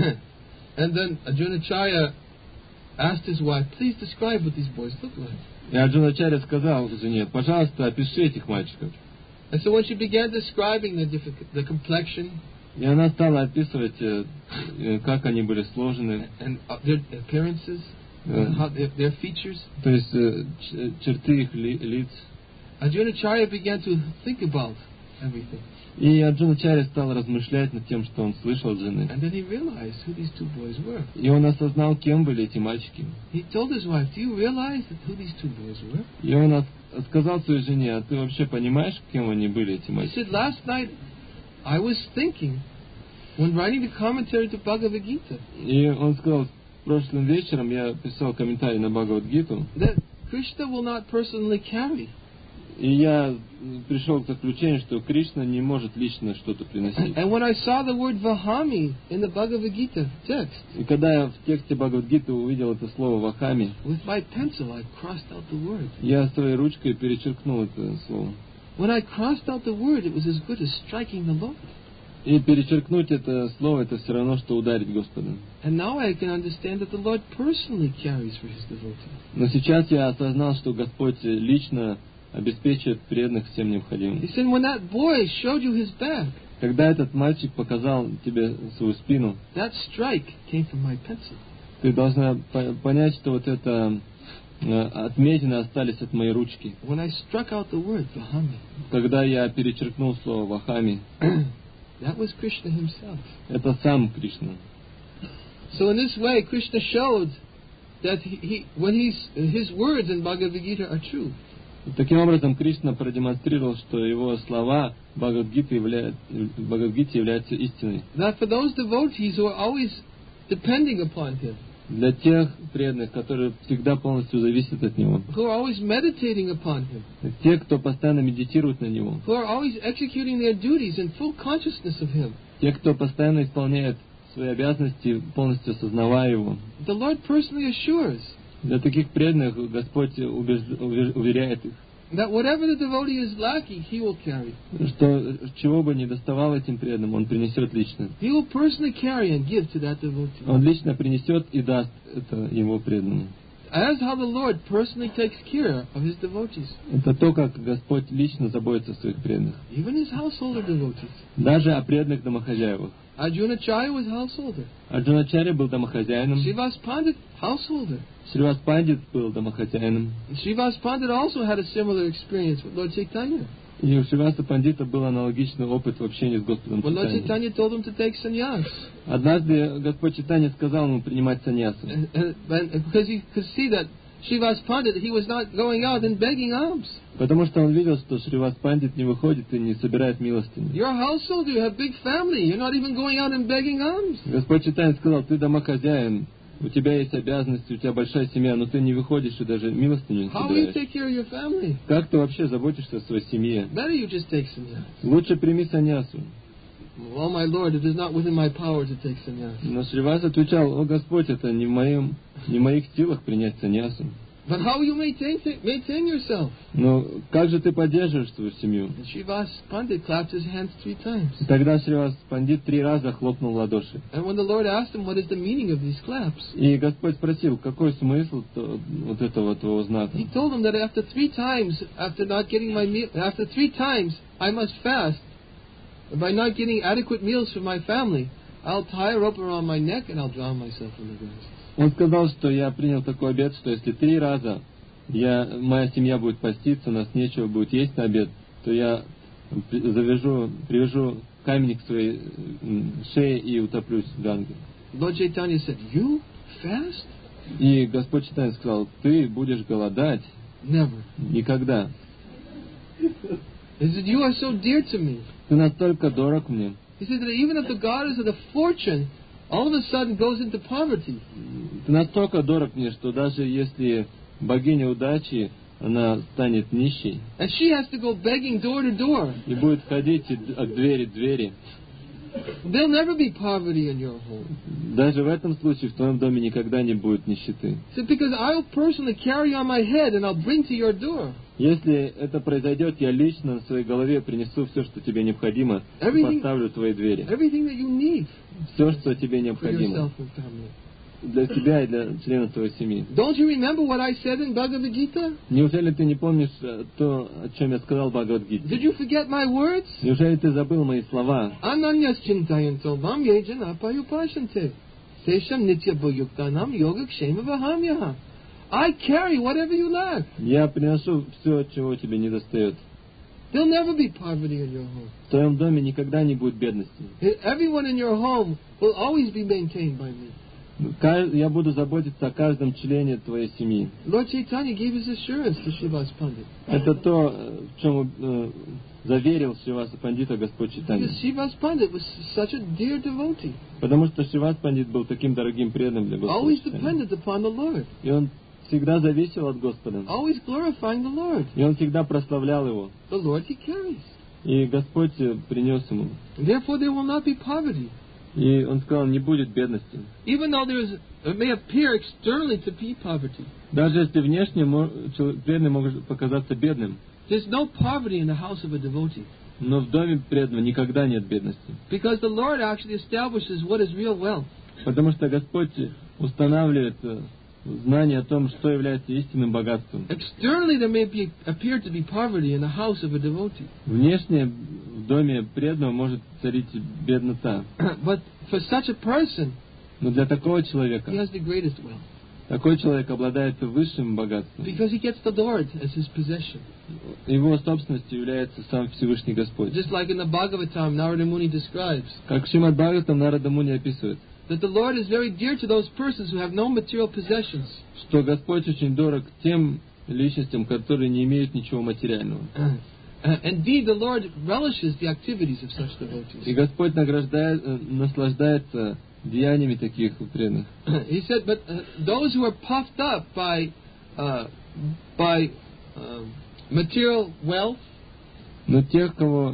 And then Arjunacharya asked his wife, please describe what these boys look like. И Арджуначарья сказал жене, пожалуйста, опиши этих мальчиков. And so when she began describing the, diffi- the complexion И она стала описывать, э, э, как они были сложены, and uh, their appearances, Yeah. and how their, their features, то есть э, ч- черты их ли- лиц. Arjunacharya began to think about everything. И Арджуначарья стал размышлять над тем, что он слышал от жены. And then he realized who these two boys were. И он осознал, кем были эти мальчики. He told his wife, do you realize that who these two boys were? И он от- сказал своей жене, а ты вообще понимаешь, кем они были, эти He мальчики? said, last night I was thinking, when writing the commentary to Bhagavad Gita, И он сказал, прошлым вечером я писал комментарий на Бхагавад-гиту, that Krishna will not personally carry. и я пришел к заключению, что Кришна не может лично что-то приносить. And when I saw the word Vahami in the Bhagavad Gita text, И когда я в тексте Бхагавад-гиты увидел это слово «вахами», with my pencil I crossed out the word. я своей ручкой перечеркнул это слово. When I crossed out the word, it was as good as striking the Lord. И перечеркнуть это слово, это все равно, что ударить Господа. And now I can understand that the Lord personally carries for His devotees. Но сейчас я осознал, что Господь лично обеспечивает преданных всем необходимым. He said, when that boy showed you his back, Когда этот мальчик показал тебе свою спину, that strike came from my pencil. ты должна по- понять, что вот это э, отметины остались от моей ручки. When I struck out the word Vahami, Когда я перечеркнул слово «вахами», that was Krishna himself. это сам Кришна. So in this way, Krishna showed that he, he when he's, his words in Bhagavad Gita are true. И таким образом, Кришна продемонстрировал, что его слова в Бхагавад-гите являют- в Бхагавад-гите являются истиной. That for those devotees who are always depending upon him, Для тех преданных, которые всегда полностью зависят от него. who are always meditating upon him, Те, кто постоянно медитирует на него. who are always executing their duties in full consciousness of him, Те, кто постоянно исполняет свои обязанности, полностью осознавая его. the Lord personally assures Для таких преданных Господь убеж- уве- уверяет их, that whatever the devotee is lacking, he will carry. Что чего бы ни доставал этим преданным, он принесет лично. He will personally carry and give to that devotee. Он лично принесет и даст это его преданному. As how the Lord personally takes care of His devotees. Это то, как Господь лично заботится о своих преданных. Even His householder devotees. Даже о преданных домохозяевах. Arjunacharya was householder. Арджуначарья был домохозяином. Srivas Pandit, householder. Шривас Пандит был домохозяином. Srivas Pandit also had a similar experience with Lord Chaitanya. И у Шриваса Пандита был аналогичный опыт в общении с Господом When Lord Чайтаньей. Chaitanya told him to take sannyas. Однажды Господь Чайтанья сказал ему принимать саньясу. And, and, and because he could see that Srivas Pandit, he was not going out and begging alms. Потому что он видел, что Шривас Пандит не выходит и не собирает милостыню. You're a householder, you have big family. You're not even going out and begging alms. Господь Чайтанья сказал, ты домохозяин, у тебя есть обязанности, у тебя большая семья, но ты не выходишь и даже милостыню не How will you собираешь. take care of your family? Как ты вообще заботишься о своей семье? Better you just take sannyas. Лучше прими саньясу. Oh my Lord, it is not within my power to take sannyas. Но Шривас отвечал, о Господь, это не в, моем, не в моих силах принять саньясу. But how will you maintain maintain yourself? Но как же ты поддерживаешь свою семью? And Srivas Pandit clapped his hands three times. И тогда Шривас Пандит три раза хлопнул в ладоши. And when the Lord asked him what is the meaning of these claps, И Господь спросил, какой смысл то- вот этого твоего знака? He told him that after three times, after not getting my meal, after three times I must fast. By not getting adequate meals for my family, I'll tie a rope around my neck and I'll drown myself in the grass. Он сказал, что я принял такой обет, что если три раза я, моя семья будет поститься, у нас нечего будет есть на обед, то я при- завяжу, привяжу камень к своей м, шее и утоплюсь в Ганге. Lord Chaitanya said, "You fast? И Господь Чайтанья сказал, ты будешь голодать Never." никогда. He said, "You are so dear to me." Ты настолько дорог мне. He said that even if the goddess of the fortune all of a sudden goes into poverty, Ты настолько дорог мне, что даже если богиня удачи, она станет нищей and she has to go begging door to door, и будет ходить и- от двери к двери, there'll never be poverty in your home. даже в этом случае в твоем доме никогда не будет нищеты. He said, because I'll personally carry on my head and I'll bring to your door. Если это произойдет, я лично на своей голове принесу все, что тебе необходимо, и Everything- поставлю в твои двери. Everything that you need Все, что тебе for необходимо yourself and family. для тебя и для членов твоей семьи. Don't you remember what I said in Bhagavad Gita? Неужели ты не помнишь э, то, о чем я сказал в Did Бхагавад-гите? you forget my words? Неужели ты забыл мои слова? Ananyas chintayanto mam yejana payupashante. Sesham nitya bhuyuktanam yoga kshema vahamyaha. I carry whatever you lack. Я приношу все, чего тебе не достает. There'll never be poverty in your home. В твоем доме никогда не будет бедности. Everyone in your home will always be maintained by me. Ка- Я буду заботиться о каждом члене твоей семьи. Lord Chaitanya gave his assurance to Srivas Pandit. Это то, э, в чем э, заверил Шриваса Пандита Господь Чайтанья. Because Srivas Pandit was such a dear devotee, Потому что Шривас Пандит был таким дорогим преданным для Господа always Чайтаньи. dependent upon the Lord, И он всегда зависел от Господа. always glorifying the Lord. И он всегда прославлял его. The Lord he carries. И Господь э, принес ему. And therefore there will not be poverty. И он сказал, не будет бедности. Even though there is, it may appear externally to be poverty, Даже если внешне мо- чел- преданный может показаться бедным, there's no poverty in the house of a devotee. но в доме преданного никогда нет бедности. Because the Lord actually establishes what is real wealth. Потому что Господь устанавливает э, знание о том, что является истинным богатством. Externally there may be, appear to be poverty in the house of a devotee. Внешне в доме преданного может царить беднота. But for such a person, Но для такого he человека, has the greatest wealth. такой человек обладает высшим богатством. Because he gets the Lord as his possession. Его собственностью является сам Всевышний Господь. Just like in the Bhagavatam, Narada Muni describes Как Шримад Бхагаватам Нарада Муни описывает, that the Lord is very dear to those persons who have no material possessions. что Господь очень дорог тем личностям, которые не имеют ничего материального. Uh, indeed, the Lord relishes the activities of such devotees. И Господь награждает, э, наслаждается деяниями таких преданных. He said, but uh, those who are puffed up by uh, by um, material wealth, Но тех, кого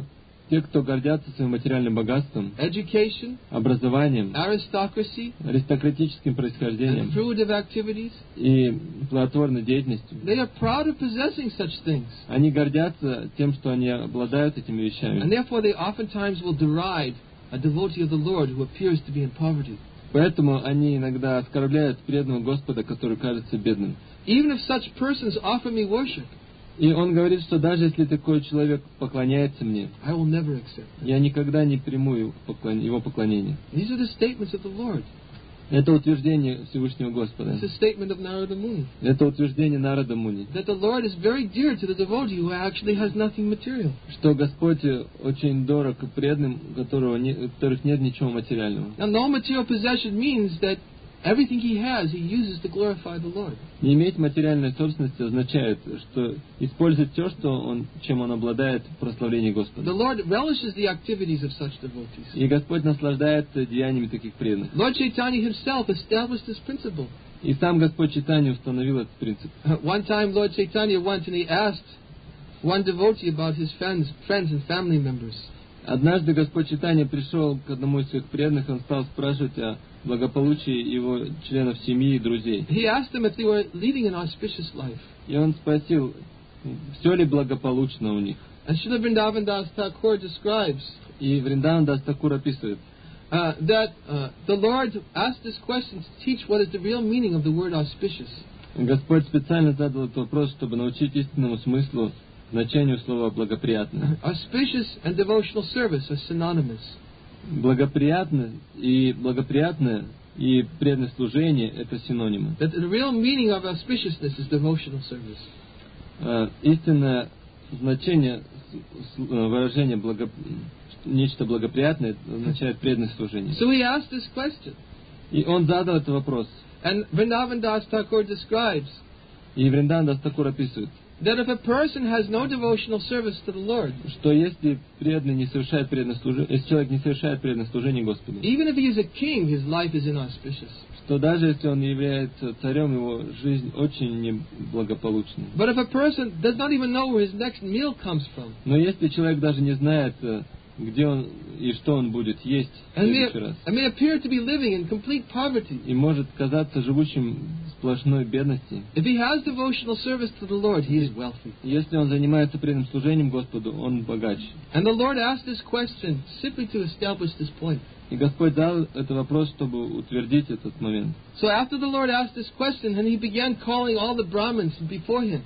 те, кто гордятся своим материальным богатством, education, образованием, aristocracy, аристократическим and происхождением fruitive activities, и плодотворной деятельностью, they are proud of possessing such things. они гордятся тем, что они обладают этими And вещами. therefore they oftentimes will deride a devotee of the Lord who appears to be in poverty. Поэтому они иногда оскорбляют преданного Господа, который кажется бедным. Even if such persons offer me worship, И он говорит, что даже если такой человек поклоняется мне, I will never accept them. я никогда не приму его поклон- его поклонение. These are the statements of the Lord. Это утверждение Всевышнего Господа. It's a statement of Narada Muni. Это утверждение Нарада Муни, That the Lord is very dear to the devotee who actually has nothing material. что Господь очень дорог преданным, которого не, у которых нет ничего материального. Now, no material possession means that everything he has, he uses to glorify the Lord. Не иметь материальной собственности означает, что использовать все, что он, чем он обладает, в прославлении The Господа. Lord relishes the activities of such devotees. И Господь наслаждается деяниями таких преданных. Lord Chaitanya himself established this principle. И сам Господь Чайтанья установил этот принцип. One time, Lord Chaitanya went and he asked one devotee about his friends, friends and family members. Однажды Господь Чайтанья пришел к одному из своих преданных, он стал спрашивать о благополучии его членов семьи и друзей. He asked them if they were leading an auspicious life. И он спросил, все ли благополучно у них. And Srila Vrindavan Das Thakur describes И Вриндаван Дас Такур описывает, uh, that uh, the Lord asked this question to teach what is the real meaning of the word auspicious. Господь специально задал этот вопрос, чтобы научить истинному смыслу, значению слова «благоприятно». Auspicious and devotional service are synonymous. Благоприятно и благоприятное и преданное служение – это синонимы. That the real meaning of auspiciousness is devotional service. Э, Истинное значение с- с- выражения благо... нечто благоприятное означает преданное служение. So he asked this question. И он задал этот вопрос. And Vrindavan Das Thakur describes И Вриндаван Дас Такур описывает, that if a person has no devotional service to the Lord, что если преданный не совершает преданное служение, если человек не совершает преданное служение Господу, even if he is a king, his life is inauspicious. что даже если он является царем, его жизнь очень неблагополучна. But if a person does not even know where his next meal comes from, Но если человек даже не знает, э, где он и что он будет есть в and may, следующий раз, and may appear to be living in complete poverty, и может казаться живущим в сплошной бедности, if he has devotional service to the Lord, he is wealthy. если он занимается преданным служением Господу, он богач. And the Lord asked this question simply to establish this point. И Господь дал этот вопрос, чтобы утвердить этот момент. So after the Lord asked this question, and he began calling all the Brahmins before him.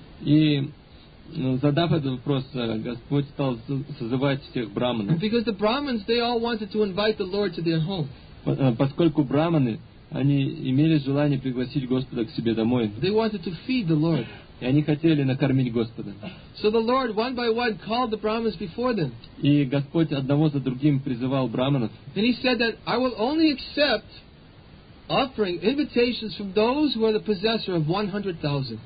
И ну, задав этот вопрос, э, Господь стал с- созывать всех браманов. Because the Brahmins, they all wanted to invite the Lord to their home. По- э, Поскольку браманы, они имели желание пригласить Господа к себе домой. They wanted to feed the Lord. И они хотели накормить Господа. So the Lord, one by one, called the Brahmins before them. И Господь одного за другим призывал браманов. And he said that I will only accept offering invitations from those who are the possessor of one hundred thousand.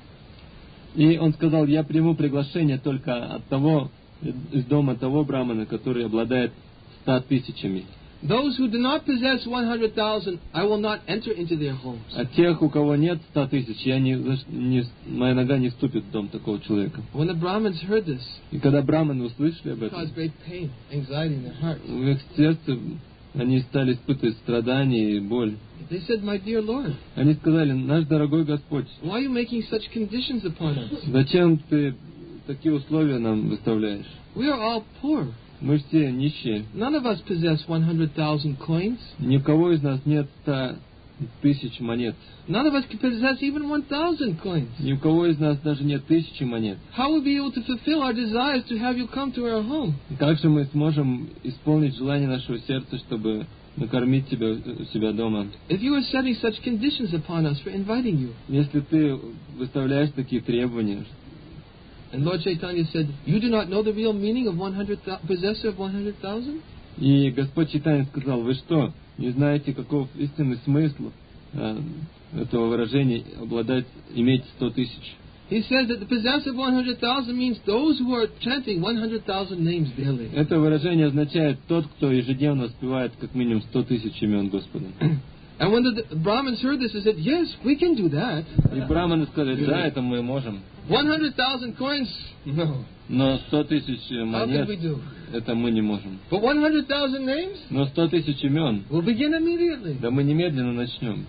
И он сказал, я приму приглашение только от того, из дома того брамана, который обладает ста тысячами. Those who do not possess one hundred thousand, I will not enter into their homes. А тех, у кого нет ста тысяч, я не, заш- не- моя нога не ступит в дом такого человека. When the Brahmins heard this, И когда браманы услышали об it этом, caused great pain, anxiety in their hearts. в их сердце они стали испытывать страдания и боль. They said, my dear Lord, Они сказали, наш дорогой Господь, why are you making such conditions upon us? зачем ты такие условия нам выставляешь? We are all poor. Мы все нищие. None of us possess one hundred thousand coins. Ни у кого из нас нет ста тысяч монет. None of us can possess even one thousand coins. Ни у кого из нас даже нет тысячи монет. How will we be able to fulfill our desires to have you come to our home? Как же мы сможем исполнить желание нашего сердца, чтобы накормить тебя у себя дома? If you are setting such conditions upon us for inviting you. Если ты выставляешь такие требования. And Lord Chaitanya said, you do not know the real meaning of one hundred thousand, possessor of one hundred thousand? И Господь Чайтанья сказал, вы что, не знаете, каков истинный смысл э, этого выражения обладать, иметь сто тысяч? He says that the possessor of one hundred thousand means those who are chanting one hundred thousand names daily. Это выражение означает тот, кто ежедневно воспевает как минимум сто тысяч имен Господа. And when the, the Brahmins heard this, they said, yes, we can do that. И браманы сказали, да, это мы можем. one hundred thousand coins? No. Но сто тысяч How монет, could we do? это мы не можем. But one hundred thousand names Но сто тысяч имен, will begin immediately. да мы немедленно начнем.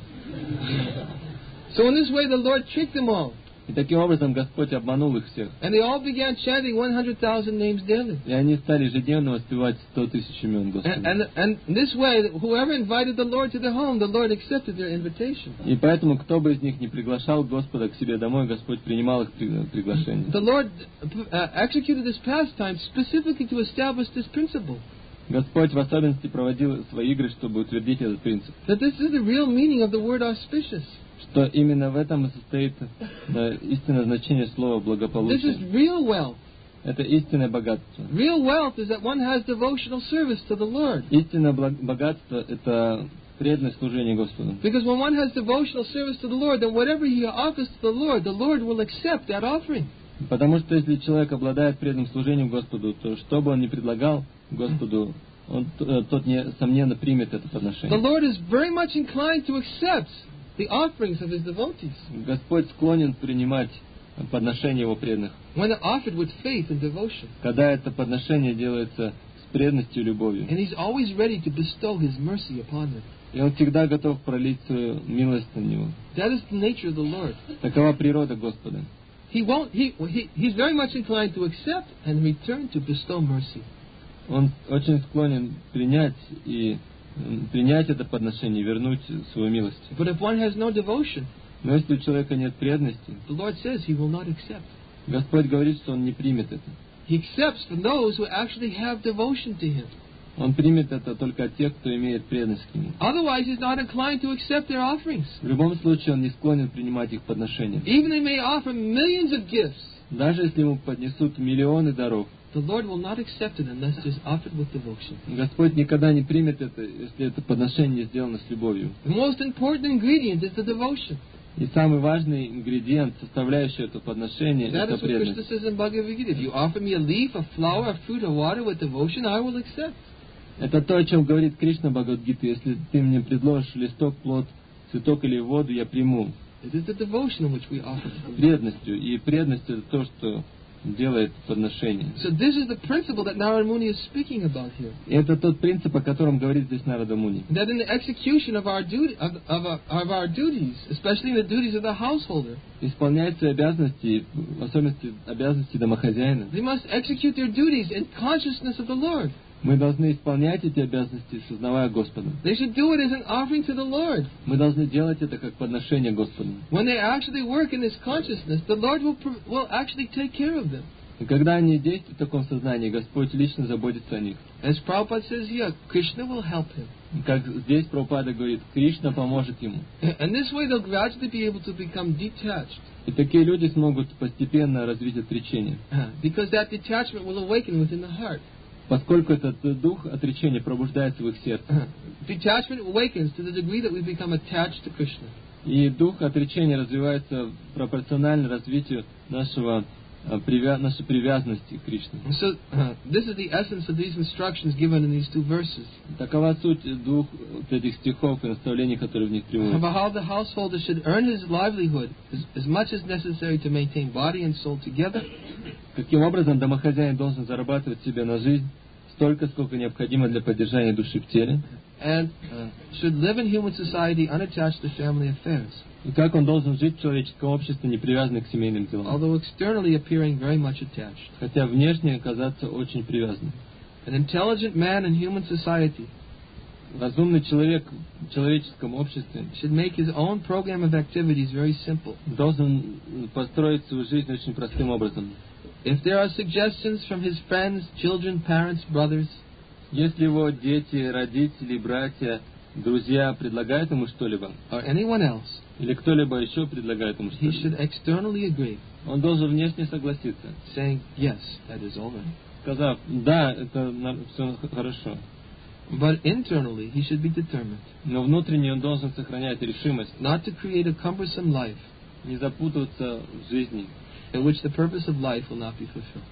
So in this way, the Lord tricked them all. И таким образом Господь обманул их всех. And they all began chanting one hundred thousand names daily. И они стали ежедневно воспевать сто тысяч имен And, Господа. and, and this way, whoever invited the Lord to their home, the Lord accepted their invitation. И поэтому, кто бы из них не приглашал Господа к себе домой, Господь принимал их при- приглашение. The Lord uh, executed this pastime specifically to establish this principle. Господь в особенности проводил свои игры, чтобы утвердить этот принцип. That this is the real meaning of the word auspicious. Что именно в этом и состоит да, истинное значение слова This is благополучие. real wealth. Это истинное богатство. Real wealth is that one has devotional service to the Lord. Истинное благ- богатство – это преданное служение Господу. Because when one has devotional service to the Lord, then whatever he offers to the Lord, the Lord will accept that offering. Потому что если человек обладает преданным служением Господу, то что бы он ни предлагал Господу, он, т- тот, несомненно, примет это The подношение. Lord is very much inclined to accept the offerings of his devotees Господь склонен принимать подношение Его преданных, when they're offered with faith and devotion. когда это подношение делается с преданностью и любовью. And he's always ready to bestow his mercy upon them. И Он всегда готов пролить свою милость на него. That is the nature of the Lord. Такова природа Господа. He won't, he, he, he's very much inclined to accept and in return to bestow mercy. Он очень склонен принять и м, принять это подношение и вернуть свою милость. But if one has no devotion, Но если у человека нет преданности, the Lord says he will not accept. Господь говорит, что Он не примет это. He accepts from those who actually have devotion to him. Он примет это только от тех, кто имеет преданность к Нему. Otherwise, he's not inclined to accept their offerings. В любом случае, Он не склонен принимать их подношения. Even they may offer millions of gifts, Даже если Ему поднесут миллионы даров, the Lord will not accept it unless it is offered with devotion. Господь никогда не примет это, если это подношение сделано с любовью. The most important ingredient is the devotion. И самый важный ингредиент, составляющий это подношение, That это is what преданность. Krishna says in Bhagavad Gita. If you offer me a leaf, a flower, a fruit, or water with devotion, I will accept. Это то, о чем говорит Кришна Бхагавад-гита. Если ты мне предложишь листок, плод, цветок или воду, я приму. It is the devotion which we offer to the Lord. Преданностью. И преданность это то, что делает подношение. So this is the principle that Narada Muni is speaking about here. И это тот принцип, о котором говорит здесь Нарада Муни. That in the execution of our duty of, of, our, of our duties, especially in the duties of the householder, Исполнять свои обязанности, в особенности обязанности домохозяина, they must execute their duties in consciousness of the Lord. мы должны исполнять эти обязанности, сознавая Господа. They should do it as an offering to the Lord. Мы должны делать это как подношение Господу. When they actually work in this consciousness, the Lord will pro- will actually take care of them. И когда они действуют в таком сознании, Господь лично заботится о них. As Prabhupada says here, Krishna will help him. И как здесь Прабхупада говорит, Кришна поможет ему. And this way they'll gradually be able to become detached. И такие люди смогут постепенно развить отречение. Because that detachment will awaken within the heart. Поскольку этот дух отречения пробуждается в их сердце. Detachment awakens to the degree that we become attached to Krishna. И дух отречения развивается пропорционально развитию нашего, а, привя... нашей привязанности к Кришне. So uh, this is the essence of these instructions given in these two verses. Такова суть двух вот этих стихов и наставлений, которые в них приводят. About how the householder should earn his livelihood as, as much as necessary to maintain body and soul together. Каким образом домохозяин должен зарабатывать себе на жизнь столько, сколько необходимо для поддержания души в теле, And uh, should live in human society unattached to family affairs, и как он должен жить в человеческом обществе, не привязанный к семейным делам, although externally appearing very much attached. хотя внешне казаться очень привязанным. An intelligent man in human society Разумный человек в человеческом обществе should make his own program of activities very simple. должен построить свою жизнь очень простым образом. If there are suggestions from his friends, children, parents, brothers, Если его дети, родители, братья, друзья предлагают ему что-либо, or anyone else, или кто-либо еще предлагает ему he should что-либо, externally agree, он должен внешне согласиться, saying, yes, that is all right. сказав, да, это все хорошо. But internally, he should be determined Но внутренне он должен сохранять решимость, not to create a cumbersome life не запутываться в жизни, in which the purpose of life will not be fulfilled.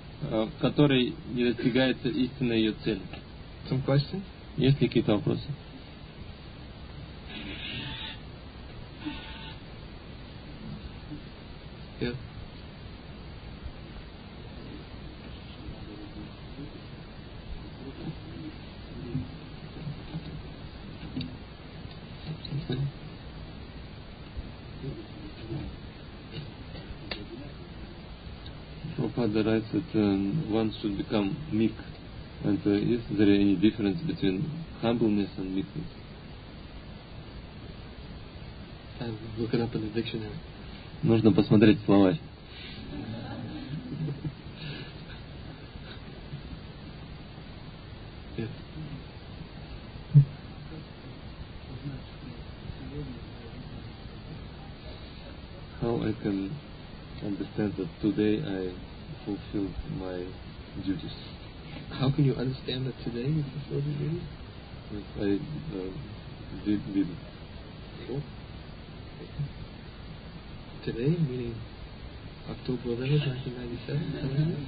в которой не достигается истинная ее цель. Some questions? Есть ли какие-то вопросы? Yeah. Prabhupada writes that um, one should become meek. And uh, is there any difference between humbleness and meekness? And look it up in the dictionary. Нужно посмотреть словарь. Yes. How I can understand that today I fulfilled my duties? How can you understand that today you fulfilled your duties? Yes, I uh, did, did it. Cool. Today, meaning October eleventh, nineteen ninety-seven?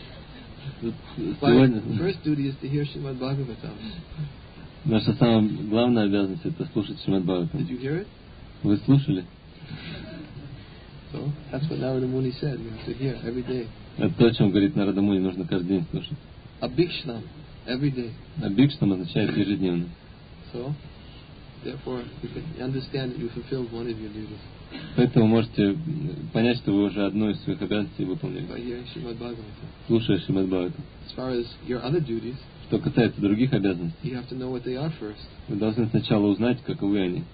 My first duty is to hear Srimad Bhagavatam. Наша самая главная обязанность — это слушать Шримад Бхагаватам. Did you hear it? Вы слушали? So, that's what Narada Muni said. You have to hear every day. Это то, о чем говорит Нарада Муни, нужно каждый день слушать. Abhikshnam, every day. Абхикштам означает ежедневно. So, therefore, you can understand that you fulfilled one of your duties Поэтому можете понять, что вы уже одну из своих обязанностей выполнили, by hearing Srimad Bhagavatam. слушая Шримад Бхагаватам. As far as your other duties, Что касается других обязанностей, you have to know what they are first. вы должны сначала узнать, каковы они.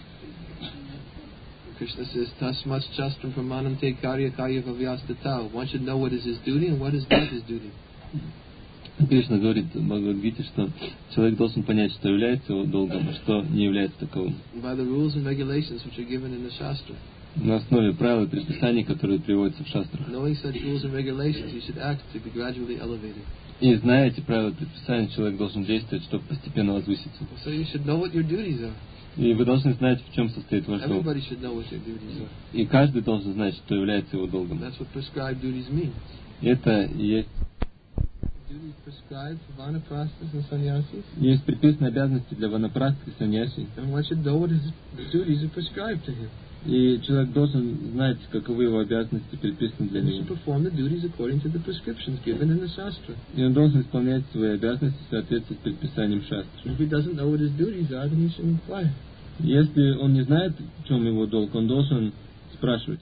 Krishna says, Tasmat Shastram Pramanam Te Karya Karya Vavyastata. One should know what is his duty and what is not his duty. Кришна говорит в Бхагавад-гите, что человек должен понять, что является его долгом, а что не является таковым. By the rules and regulations which are given in the Shastra. На основе правил и предписаний, которые приводятся в шастрах. Knowing such rules and regulations, you should act to be gradually elevated. И зная эти правила и предписания, человек должен действовать, чтобы постепенно возвыситься. So you should know what your duties are. И вы должны знать, в чем состоит ваш долг. Everybody should know what their duties are. И каждый должен знать, что является его долгом. That's what prescribed duties mean. И это и есть Duties prescribed for vanaprasthas and sannyasis. Есть предписанные обязанности для ванапрастха и саньяси. And one should know what his duties are prescribed to him. И человек должен знать, каковы его обязанности предписаны для He него. should perform the duties according to the prescriptions given in the Shastra. И он должен исполнять свои обязанности в соответствии с предписанием шастры. If he doesn't know what his duties are, then he should inquire. Если он не знает, в чем его долг, он должен спрашивать.